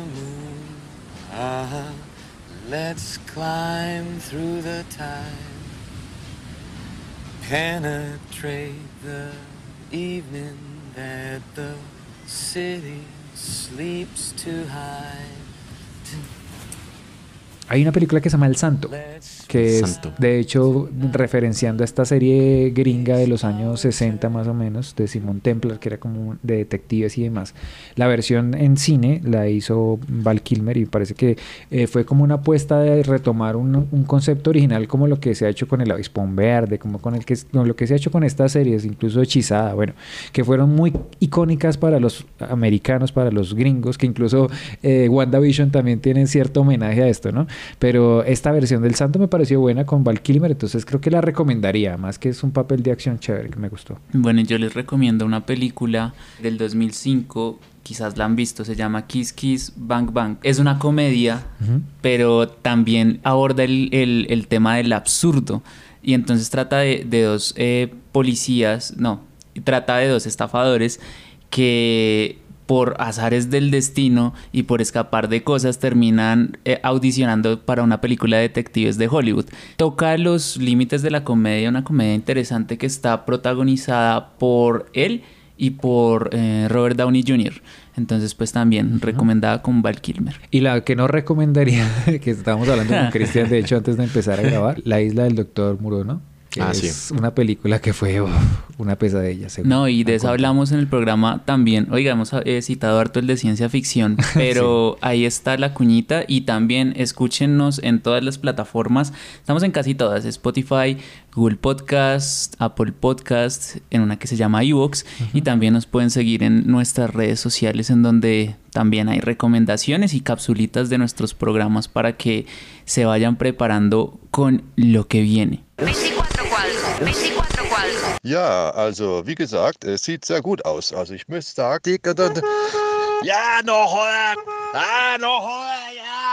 moon, let's climb through the tide, penetrate the evening that the city sleeps too high. Hay una película que se llama El Santo, que es, de hecho, referenciando a esta serie gringa de los años 60 más o menos, de Simon Templar, que era como de detectives y demás. La versión en cine la hizo Val Kilmer y parece que fue como una apuesta de retomar un concepto original como lo que se ha hecho con El Avispón Verde, como con lo que se ha hecho con estas series, incluso Hechizada, bueno, que fueron muy icónicas para los americanos, para los gringos, que incluso WandaVision también tiene cierto homenaje a esto, ¿no? Pero esta versión del Santo me pareció buena con Val Kilmer, entonces creo que la recomendaría, más que es un papel de acción chévere que me gustó. Bueno, yo les recomiendo una película del 2005, quizás la han visto, se llama Kiss Kiss Bang Bang. Es una comedia, pero también aborda el tema del absurdo, y entonces trata de dos policías, trata de dos estafadores que por azares del destino y por escapar de cosas terminan audicionando para una película de detectives de Hollywood. Toca los límites de la comedia, una comedia interesante que está protagonizada por él y por Robert Downey Jr. Entonces pues también recomendada con Val Kilmer. Y la que no recomendaría, que estábamos hablando con Cristian de hecho antes de empezar a grabar, La Isla del Doctor Moreau, ¿no? Que es una película que fue una pesadilla. No, y de eso hablamos en el programa también. Oiga, hemos citado harto el de ciencia ficción, pero ahí está la cuñita. Y también escúchenos en todas las plataformas. Estamos en casi todas: Spotify, Google Podcast, Apple Podcast, en una que se llama iVoox. Y también nos pueden seguir en nuestras redes sociales, en donde también hay recomendaciones y capsulitas de nuestros programas para que se vayan preparando con lo que viene. 24 cuadros. Ja, also wie gesagt, es sieht sehr gut aus. Also ich müsste sagen, Ja, no joda. Ah, no joda, ya.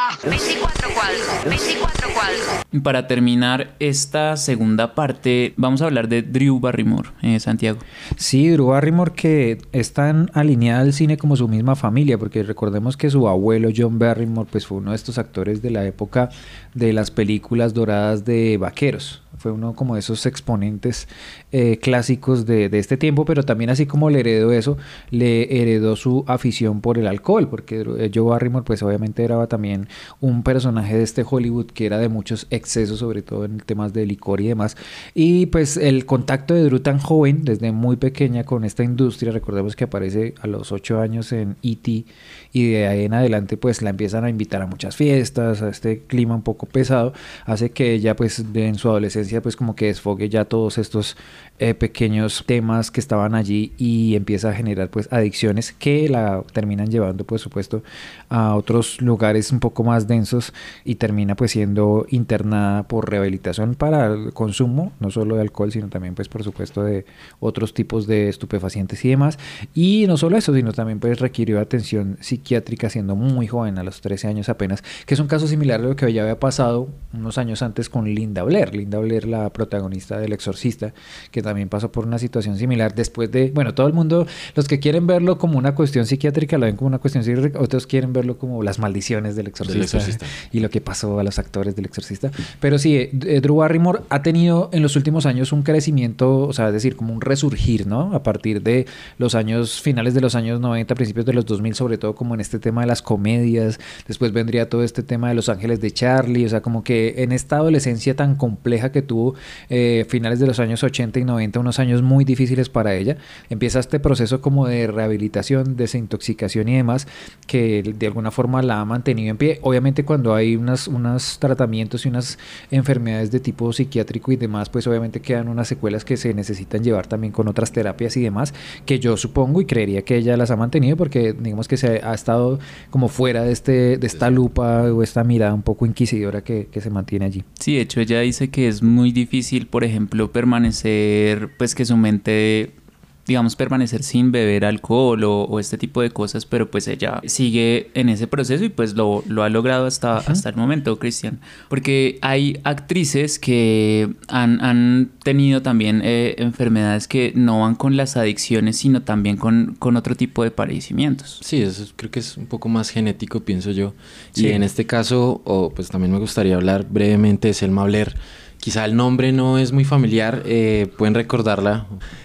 24 cuadros. 24 cuadros. Para terminar esta segunda parte, vamos a hablar de Drew Barrymore, Santiago. Sí, Drew Barrymore, que es tan alineada al cine como su misma familia, porque recordemos que su abuelo John Barrymore pues fue uno de estos actores de la época de las películas doradas de vaqueros. Fue uno como de esos exponentes clásicos de este tiempo, pero también así como le heredó eso, le heredó su afición por el alcohol, porque Joe Barrymore pues obviamente era también un personaje de este Hollywood que era de muchos excesos, sobre todo en temas de licor y demás. Y pues el contacto de Drew tan joven, desde muy pequeña con esta industria, recordemos que aparece a los 8 años en E.T. y de ahí en adelante pues la empiezan a invitar a muchas fiestas, a este clima un poco pesado, hace que ella pues en su adolescencia pues como que desfogue ya todos estos pequeños temas que estaban allí y empieza a generar pues adicciones que la terminan llevando por supuesto a otros lugares un poco más densos y termina pues siendo internada por rehabilitación para el consumo, no solo de alcohol sino también pues por supuesto de otros tipos de estupefacientes y demás. Y no solo eso, sino también pues requirió atención psiquiátrica siendo muy joven, a los 13 años apenas, que es un caso similar a lo que ya había pasado unos años antes con Linda Blair, la protagonista del Exorcista, que también pasó por una situación similar después de, bueno, todo el mundo, los que quieren verlo como una cuestión psiquiátrica lo ven como una cuestión psiquiátrica, otros quieren verlo como las maldiciones del Exorcista, y lo que pasó a los actores del Exorcista. Pero sí, Drew Barrymore ha tenido en los últimos años un crecimiento, o sea, es decir, como un resurgir, ¿no? A partir de los años, finales de los años 90, principios de los 2000, sobre todo como en este tema de las comedias, después vendría todo este tema de Los Ángeles de Charlie, o sea, como que en esta adolescencia tan compleja que tuvo finales de los años 80 y 90, unos años muy difíciles para ella, empieza este proceso como de rehabilitación, desintoxicación y demás, que de alguna forma la ha mantenido en pie. Obviamente cuando hay unos tratamientos y unas enfermedades de tipo psiquiátrico y demás, pues obviamente quedan unas secuelas que se necesitan llevar también con otras terapias y demás, que yo supongo y creería que ella las ha mantenido porque digamos que se ha estado como fuera de esta lupa o esta mirada un poco inquisidora que se mantiene allí. Sí, de hecho ella dice que es muy difícil, por ejemplo, permanecer, pues que su mente, digamos, permanecer sin beber alcohol o este tipo de cosas, pero pues ella sigue en ese proceso y pues lo ha logrado hasta el momento, Cristian. Porque hay actrices que han tenido también enfermedades que no van con las adicciones, sino también con otro tipo de padecimientos. Sí, eso creo que es un poco más genético, pienso yo. Sí. Y en este caso, pues también me gustaría hablar brevemente de Selma Blair. Quizá el nombre no es muy familiar, pueden recordarla.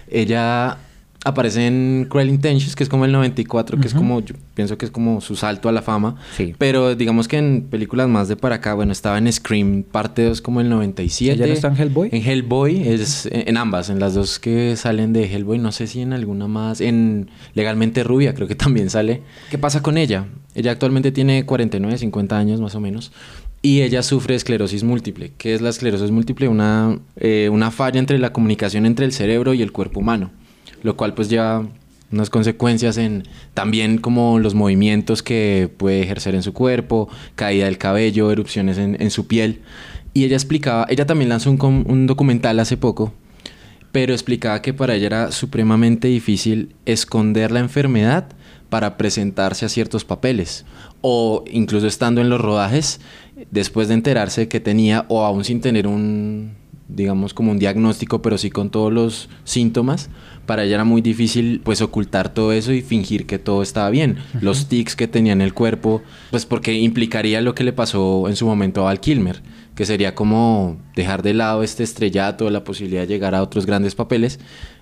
Ella aparece en Cruel Intentions, que es como el 94, que es como, yo pienso que es como su salto a la fama. Sí. Pero digamos que en películas más de para acá, bueno, estaba en Scream parte 2 como el 97. ¿Ella no está en Hellboy? En Hellboy, es en ambas, en las dos que salen de Hellboy, no sé si en alguna más, en Legalmente Rubia creo que también sale. ¿Qué pasa con ella? Ella actualmente tiene 49, 50 años más o menos. Y ella sufre esclerosis múltiple. ¿Qué es la esclerosis múltiple? Una falla entre la comunicación entre el cerebro y el cuerpo humano, lo cual pues lleva unas consecuencias en también como los movimientos que puede ejercer en su cuerpo, caída del cabello, erupciones en su piel. Y ella también lanzó un documental hace poco, pero explicaba que para ella era supremamente difícil esconder la enfermedad para presentarse a ciertos papeles, o incluso estando en los rodajes, después de enterarse que tenía, o aún sin tener digamos como un diagnóstico, pero sí con todos los síntomas, para ella era muy difícil pues ocultar todo eso y fingir que todo estaba bien. Los tics que tenía en el cuerpo, pues porque implicaría lo que le pasó en su momento a Val Kilmer, que sería como dejar de lado este estrellato, la posibilidad de llegar a otros grandes papeles,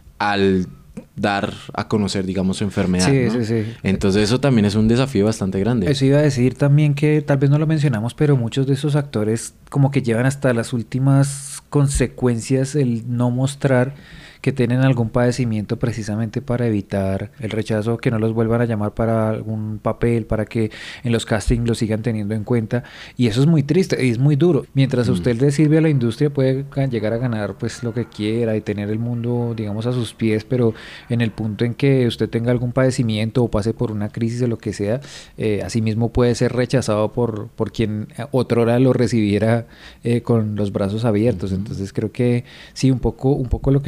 al dar a conocer, digamos, su enfermedad, sí, ¿no? Sí. Entonces eso también es un desafío bastante grande. Eso iba a decir también, que tal vez no lo mencionamos, pero muchos de esos actores como que llevan hasta las últimas consecuencias el no mostrar que tienen algún padecimiento precisamente para evitar el rechazo, que no los vuelvan a llamar para algún papel, para que en los castings lo sigan teniendo en cuenta, y eso es muy triste y es muy duro. Mientras a usted le sirve a la industria, puede llegar a ganar pues lo que quiera y tener el mundo, digamos, a sus pies, pero en el punto en que usted tenga algún padecimiento o pase por una crisis o lo que sea, asimismo puede ser rechazado por quien otrora lo recibiera con los brazos abiertos. Entonces creo que sí, un poco lo que usted dice es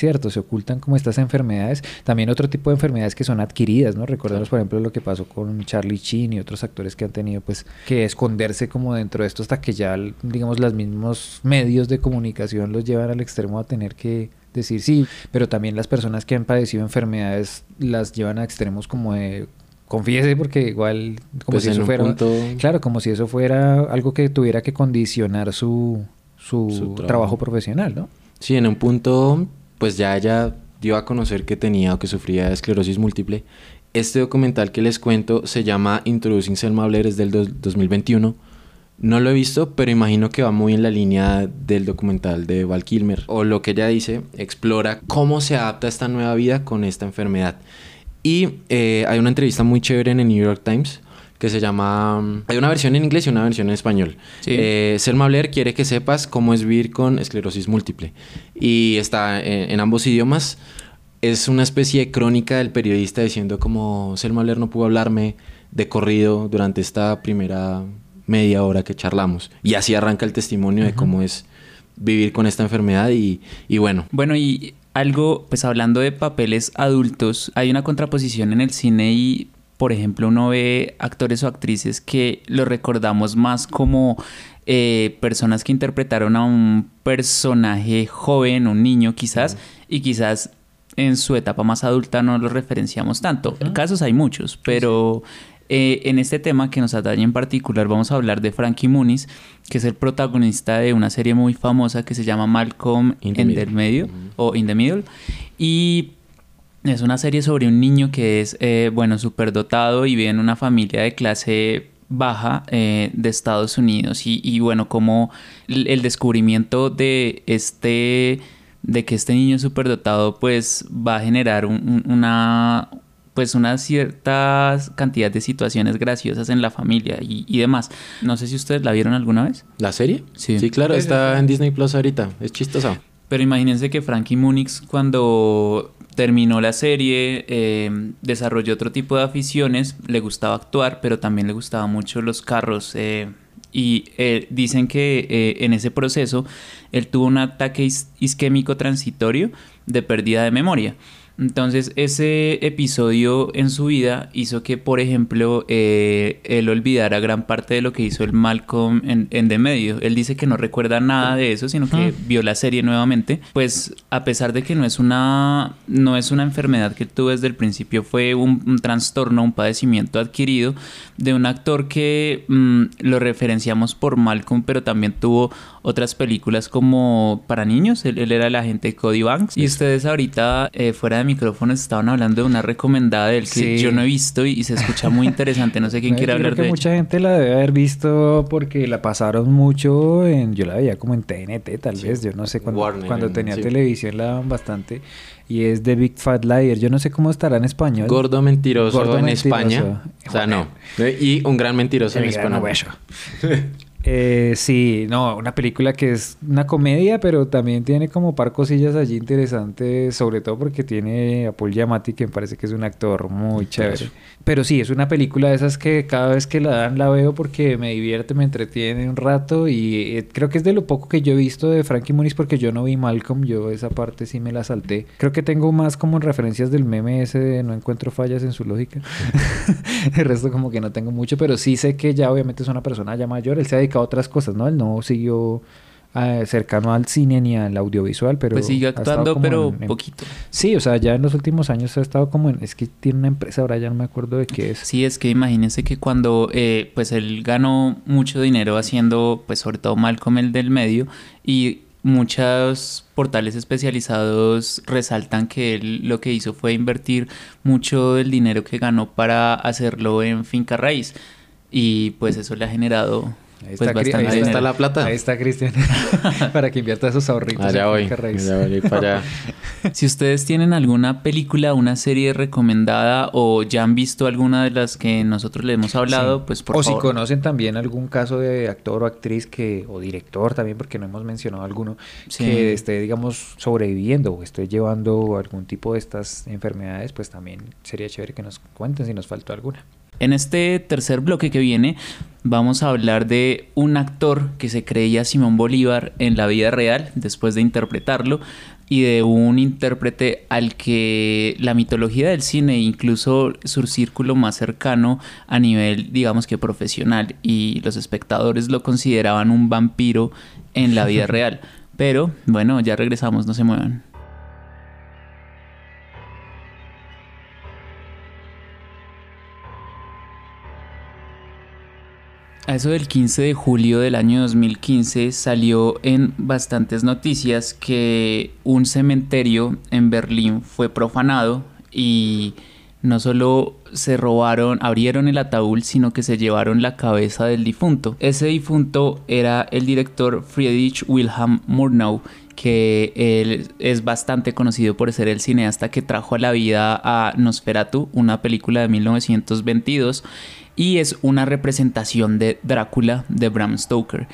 cierto, se ocultan como estas enfermedades. También otro tipo de enfermedades que son adquiridas, ¿no? Recordemos, por ejemplo, lo que pasó con Charlie Sheen y otros actores que han tenido pues que esconderse como dentro de esto hasta que ya, digamos, los mismos medios de comunicación los llevan al extremo a tener que decir sí, pero también las personas que han padecido enfermedades las llevan a extremos como de confiese, porque igual como pues si eso fuera claro, como si eso fuera algo que tuviera que condicionar su trabajo profesional, ¿no? Sí, en un punto pues ya ella dio a conocer que tenía o que sufría de esclerosis múltiple. Este documental que les cuento se llama Introducing Selma Blair, es del 2021. No lo he visto, pero imagino que va muy en la línea del documental de Val Kilmer. O lo que ella dice, explora cómo se adapta esta nueva vida con esta enfermedad. Y hay una entrevista muy chévere en el New York Times que se llama... Hay una versión en inglés y una versión en español. Sí. Selma Blair quiere que sepas cómo es vivir con esclerosis múltiple. Y está en ambos idiomas. Es una especie de crónica del periodista diciendo como Selma Blair no pudo hablarme de corrido durante esta primera media hora que charlamos. Y así arranca el testimonio de cómo es vivir con esta enfermedad y bueno. Bueno, y algo, pues hablando de papeles adultos, hay una contraposición en el cine y, por ejemplo, uno ve actores o actrices que lo recordamos más como personas que interpretaron a un personaje joven, un niño quizás, y quizás en su etapa más adulta no lo referenciamos tanto. Casos hay muchos, pero... en este tema que nos atañe en particular vamos a hablar de Frankie Muniz, que es el protagonista de una serie muy famosa que se llama Malcolm in the Middle, o In the Middle, y es una serie sobre un niño que es superdotado y vive en una familia de clase baja de Estados Unidos y bueno, como el descubrimiento de que este niño superdotado pues va a generar una cierta cantidad de situaciones graciosas en la familia y demás. No sé si ustedes la vieron alguna vez. ¿La serie? Sí. Sí, claro, está en Disney Plus ahorita. Es chistosa. Pero imagínense que Frankie Muniz, cuando terminó la serie, desarrolló otro tipo de aficiones. Le gustaba actuar, pero también le gustaban mucho los carros. Y dicen que en ese proceso él tuvo un ataque isquémico transitorio de pérdida de memoria. Entonces ese episodio en su vida hizo que, por ejemplo, él olvidara gran parte de lo que hizo el Malcolm en The Medio. Él dice que no recuerda nada de eso, sino que vio la serie nuevamente. Pues a pesar de que no es una enfermedad que tuvo desde el principio, fue un trastorno, un padecimiento adquirido de un actor que lo referenciamos por Malcolm, pero también tuvo otras películas como para niños. Él era el agente Cody Banks. Y ustedes ahorita fuera de micrófonos estaban hablando de una recomendada de él que yo no he visto y se escucha muy interesante. No sé quién quiere hablar de ella. Mucha gente la debe haber visto porque la pasaron mucho yo la veía como en TNT tal vez, yo no sé, cuando tenía televisión la daban bastante, y es The Big Fat Liar. Yo no sé cómo estará en español. Gordo mentiroso en España. O sea, no. Y un gran mentiroso en español. Sí, no, una película que es una comedia, pero también tiene como par cosillas allí interesantes, sobre todo porque tiene a Paul Giamatti, que me parece que es un actor muy chévere. Pero sí, es una película de esas que cada vez que la dan la veo porque me divierte, me entretiene un rato, y creo que es de lo poco que yo he visto de Frankie Muniz, porque yo no vi Malcolm, yo esa parte sí me la salté. Creo que tengo más como referencias del meme ese de no encuentro fallas en su lógica. El resto como que no tengo mucho, pero sí sé que ya obviamente es una persona ya mayor, él se ha dedicado a otras cosas, ¿no? Él no siguió cercano al cine ni al audiovisual, pero... Pues sigue actuando, pero poquito. Sí, o sea, ya en los últimos años ha estado como en... Es que tiene una empresa, ahora ya no me acuerdo de qué es. Sí, es que imagínense que cuando pues él ganó mucho dinero haciendo, pues sobre todo Malcolm el del medio, y muchos portales especializados resaltan que él lo que hizo fue invertir mucho del dinero que ganó para hacerlo en finca raíz, y pues eso le ha generado... Ahí está la plata. Ahí está Cristian. Para que invierta esos ahorritos. Allá voy para allá. Si ustedes tienen alguna película, una serie recomendada, o ya han visto alguna de las que nosotros le hemos hablado, pues por favor. O si conocen también algún caso de actor o actriz o director también, porque no hemos mencionado alguno, que esté, digamos, sobreviviendo o esté llevando algún tipo de estas enfermedades, pues también sería chévere que nos cuenten si nos faltó alguna. En este tercer bloque que viene vamos a hablar de un actor que se creía Simón Bolívar en la vida real después de interpretarlo, y de un intérprete al que la mitología del cine, incluso su círculo más cercano a nivel, digamos que profesional, y los espectadores lo consideraban un vampiro en la vida real. Pero bueno, ya regresamos, no se muevan. A eso del 15 de julio del año 2015 salió en bastantes noticias que un cementerio en Berlín fue profanado y no solo se abrieron el ataúd, sino que se llevaron la cabeza del difunto. Ese difunto era el director Friedrich Wilhelm Murnau, que él es bastante conocido por ser el cineasta que trajo a la vida a Nosferatu, una película de 1922, y es una representación de Drácula de Bram Stoker.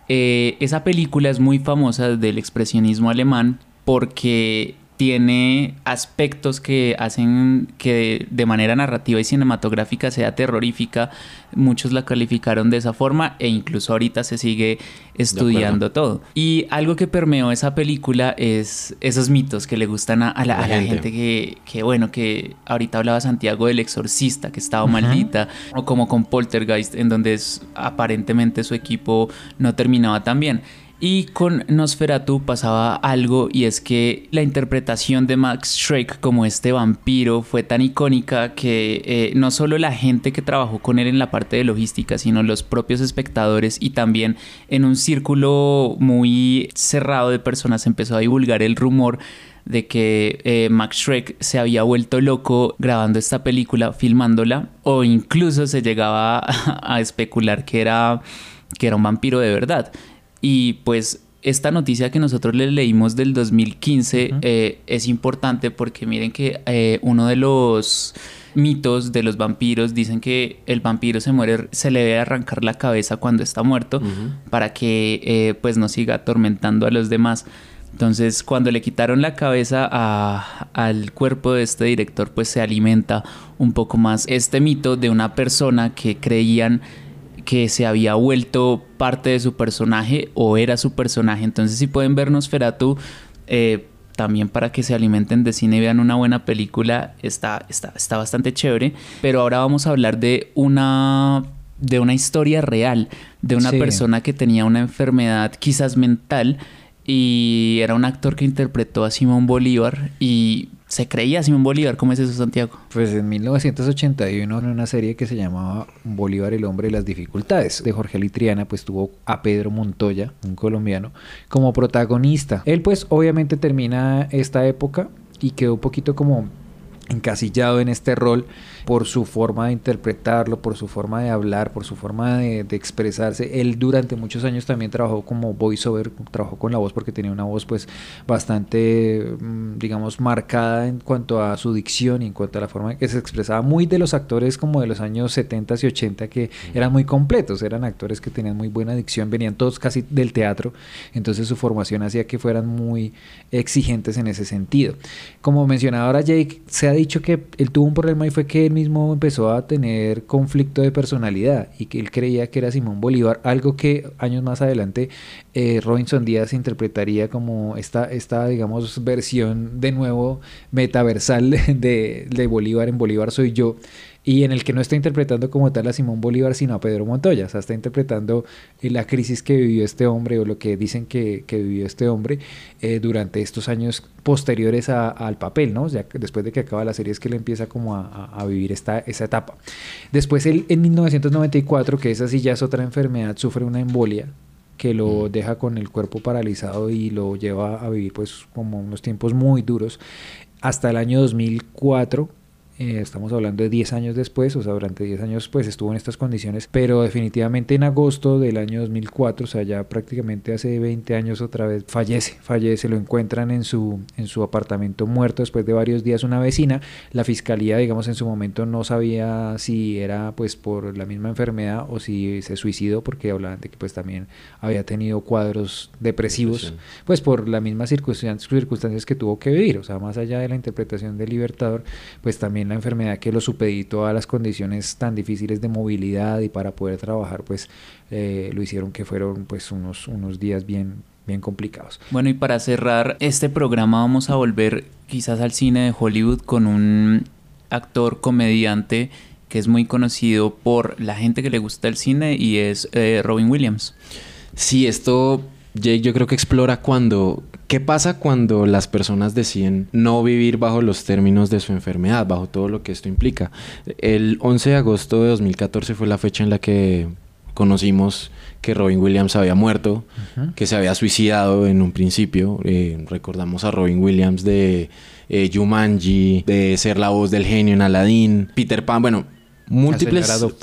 Esa película es muy famosa del expresionismo alemán porque tiene aspectos que hacen que de manera narrativa y cinematográfica sea terrorífica. Muchos la calificaron de esa forma e incluso ahorita se sigue estudiando todo. Y algo que permeó esa película es esos mitos que le gustan a la gente que bueno, que ahorita hablaba Santiago del exorcista, que estaba maldita, o como con Poltergeist, en donde aparentemente su equipo no terminaba tan bien. Y con Nosferatu pasaba algo, y es que la interpretación de Max Schreck como este vampiro fue tan icónica que no solo la gente que trabajó con él en la parte de logística, sino los propios espectadores, y también en un círculo muy cerrado de personas empezó a divulgar el rumor de que Max Schreck se había vuelto loco grabando esta película, filmándola, o incluso se llegaba a especular que era un vampiro de verdad. Y pues esta noticia que nosotros les leímos del 2015 es importante porque miren que uno de los mitos de los vampiros dicen que el vampiro se muere, se le debe arrancar la cabeza cuando está muerto para que pues no siga atormentando a los demás. Entonces, cuando le quitaron la cabeza al cuerpo de este director, pues se alimenta un poco más este mito de una persona que creían que se había vuelto parte de su personaje o era su personaje. Entonces, si pueden ver Nosferatu, también para que se alimenten de cine y vean una buena película, está bastante chévere. Pero ahora vamos a hablar de una historia real, de una persona que tenía una enfermedad quizás mental, y era un actor que interpretó a Simón Bolívar y se creía Simón Bolívar. ¿Cómo es eso, Santiago? Pues en 1981, en una serie que se llamaba Bolívar, el hombre de las dificultades, de Jorge Litriana, pues tuvo a Pedro Montoya, un colombiano, como protagonista. Él pues obviamente termina esta época y quedó un poquito como encasillado en este rol por su forma de interpretarlo, por su forma de hablar, por su forma de expresarse. Él durante muchos años también trabajó como voiceover, trabajó con la voz porque tenía una voz pues bastante, digamos, marcada en cuanto a su dicción y en cuanto a la forma en que se expresaba, muy de los actores como de los años 70 y 80 que eran muy completos, eran actores que tenían muy buena dicción, venían todos casi del teatro, entonces su formación hacía que fueran muy exigentes en ese sentido. Como mencionaba ahora Jake, se ha dicho que él tuvo un problema y fue que él mismo empezó a tener conflicto de personalidad y que él creía que era Simón Bolívar, algo que años más adelante Robinson Díaz interpretaría como esta digamos versión de nuevo metaversal de Bolívar, en Bolívar soy yo, y en el que no está interpretando como tal a Simón Bolívar sino a Pedro Montoya. O sea, está interpretando la crisis que vivió este hombre, o lo que dicen que vivió este hombre durante estos años posteriores al papel, ¿no? O sea, después de que acaba la serie es que él empieza como a vivir esa etapa. Después él en 1994, que esa sí ya es otra enfermedad, sufre una embolia que lo deja con el cuerpo paralizado y lo lleva a vivir pues como unos tiempos muy duros hasta el año 2004. Estamos hablando de 10 años después, o sea, durante 10 años pues estuvo en estas condiciones, pero definitivamente en agosto del año 2004, o sea, ya prácticamente hace 20 años otra vez, fallece, lo encuentran en su apartamento muerto después de varios días. Una vecina, la fiscalía, digamos, en su momento no sabía si era pues por la misma enfermedad o si se suicidó, porque hablaban de que pues también había tenido cuadros depresivos, pues por las mismas circunstancias que tuvo que vivir. O sea, más allá de la interpretación del Libertador, pues también también la enfermedad que lo supeditó a las condiciones tan difíciles de movilidad y para poder trabajar, pues lo hicieron que fueron pues unos días bien complicados. Bueno, y para cerrar este programa vamos a volver quizás al cine de Hollywood con un actor comediante que es muy conocido por la gente que le gusta el cine y es Robin Williams. Sí, esto, Jake, yo creo que explora ¿qué pasa cuando las personas deciden no vivir bajo los términos de su enfermedad, bajo todo lo que esto implica? El 11 de agosto de 2014 fue la fecha en la que conocimos que Robin Williams había muerto, que se había suicidado en un principio. Recordamos a Robin Williams de Jumanji, de ser la voz del genio en Aladdin, Peter Pan, bueno, múltiples...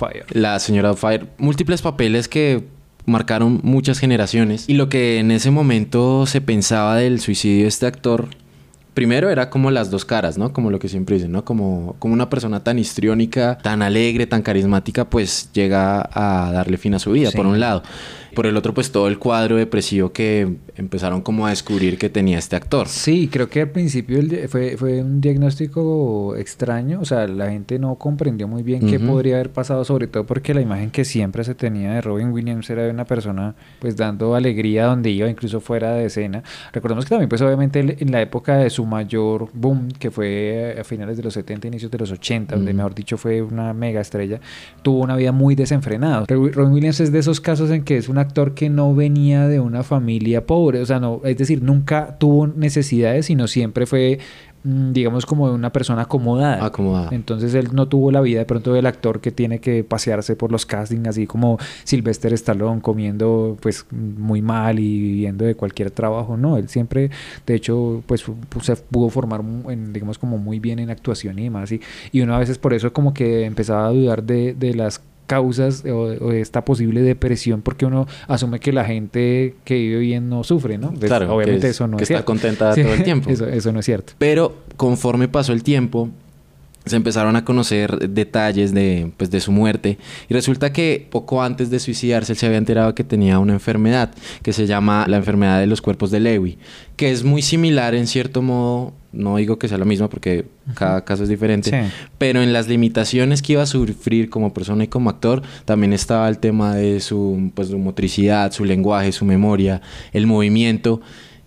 La señora Doubtfire. Múltiples papeles que marcaron muchas generaciones. Y lo que en ese momento se pensaba del suicidio de este actor, primero era como las dos caras, ¿no? Como lo que siempre dicen, ¿no? Como una persona tan histriónica, tan alegre, tan carismática, pues llega a darle fin a su vida, por un lado. Por el otro, pues todo el cuadro depresivo que empezaron como a descubrir que tenía este actor. Sí, creo que al principio fue un diagnóstico extraño, o sea, la gente no comprendió muy bien qué podría haber pasado, sobre todo porque la imagen que siempre se tenía de Robin Williams era de una persona pues dando alegría donde iba, incluso fuera de escena. Recordemos que también pues obviamente en la época de su mayor boom, que fue a finales de los 70, inicios de los 80, donde mejor dicho fue una mega estrella, tuvo una vida muy desenfrenada. Robin Williams es de esos casos en que es un actor que no venía de una familia pobre, o sea, no, es decir, nunca tuvo necesidades, sino siempre fue, digamos, como una persona acomodada. Entonces él no tuvo la vida de pronto del actor que tiene que pasearse por los castings, así como Sylvester Stallone, comiendo pues muy mal y viviendo de cualquier trabajo. No, él siempre, de hecho, pues se pudo formar, digamos, como muy bien en actuación y demás. Y uno a veces por eso como que empezaba a dudar de las causas o de esta posible depresión, porque uno asume que la gente que vive bien no sufre, ¿no? Pues, claro, obviamente eso no es cierto. Que está contenta todo el tiempo. Eso no es cierto. Pero conforme pasó el tiempo, se empezaron a conocer detalles de su muerte, y resulta que poco antes de suicidarse él se había enterado que tenía una enfermedad que se llama la enfermedad de los cuerpos de Lewy, que es muy similar en cierto modo, no digo que sea la misma porque cada caso es diferente, pero en las limitaciones que iba a sufrir como persona y como actor también estaba el tema de su motricidad, su lenguaje, su memoria, el movimiento.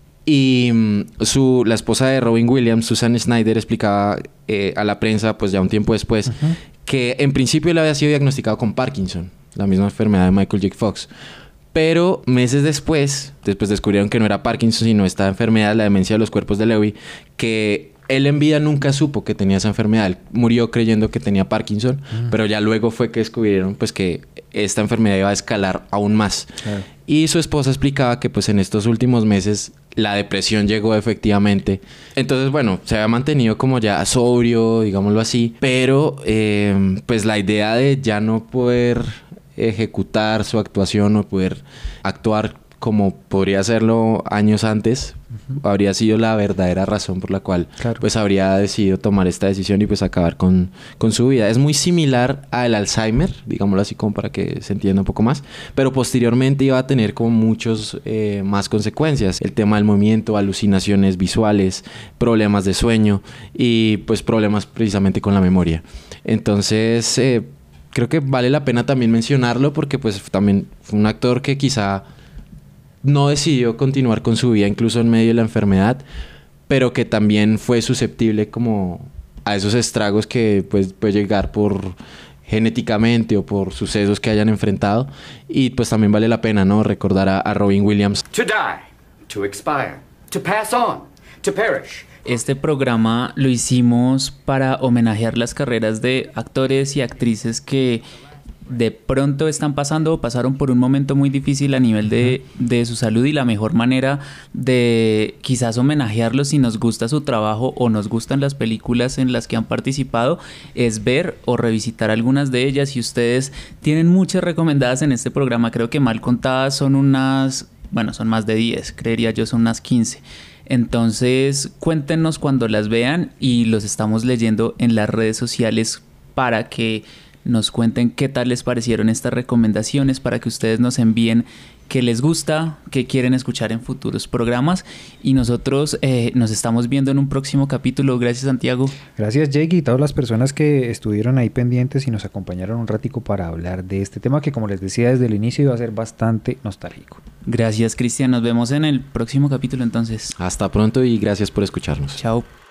Y la esposa de Robin Williams, Susan Snyder, explicaba a la prensa, pues ya un tiempo después, que en principio él había sido diagnosticado con Parkinson, la misma enfermedad de Michael J. Fox. Pero meses después descubrieron que no era Parkinson, sino esta enfermedad, la demencia de los cuerpos de Lewy, que él en vida nunca supo que tenía esa enfermedad. Él murió creyendo que tenía Parkinson, pero ya luego fue que descubrieron pues que esta enfermedad iba a escalar aún más. Y su esposa explicaba que pues en estos últimos meses la depresión llegó efectivamente. Entonces, bueno, se había mantenido como ya sobrio, digámoslo así, pero pues la idea de ya no poder ejecutar su actuación o poder actuar como podría hacerlo años antes, habría sido la verdadera razón por la cual pues habría decidido tomar esta decisión y pues acabar con su vida. Es muy similar al Alzheimer, digámoslo así como para que se entienda un poco más, pero posteriormente iba a tener como muchos más consecuencias. El tema del movimiento, alucinaciones visuales, problemas de sueño y pues problemas precisamente con la memoria. Entonces creo que vale la pena también mencionarlo porque pues también fue un actor que quizá no decidió continuar con su vida incluso en medio de la enfermedad, pero que también fue susceptible como a esos estragos que pues puede llegar por genéticamente o por sucesos que hayan enfrentado. Y pues también vale la pena, ¿no?, recordar a Robin Williams. To die, to expire, to pass on, to perish. Este programa lo hicimos para homenajear las carreras de actores y actrices que de pronto están pasando o pasaron por un momento muy difícil a nivel de su salud, y la mejor manera de quizás homenajearlos, si nos gusta su trabajo o nos gustan las películas en las que han participado, es ver o revisitar algunas de ellas. Y ustedes tienen muchas recomendadas en este programa, creo que mal contadas son son más de 10, creería yo son unas 15. Entonces cuéntenos cuando las vean y los estamos leyendo en las redes sociales para que nos cuenten qué tal les parecieron estas recomendaciones, para que ustedes nos envíen qué les gusta, qué quieren escuchar en futuros programas. Y nosotros nos estamos viendo en un próximo capítulo. Gracias, Santiago. Gracias, Jake, y todas las personas que estuvieron ahí pendientes y nos acompañaron un ratico para hablar de este tema que, como les decía desde el inicio, iba a ser bastante nostálgico. Gracias, Cristian. Nos vemos en el próximo capítulo entonces. Hasta pronto y gracias por escucharnos. Chao.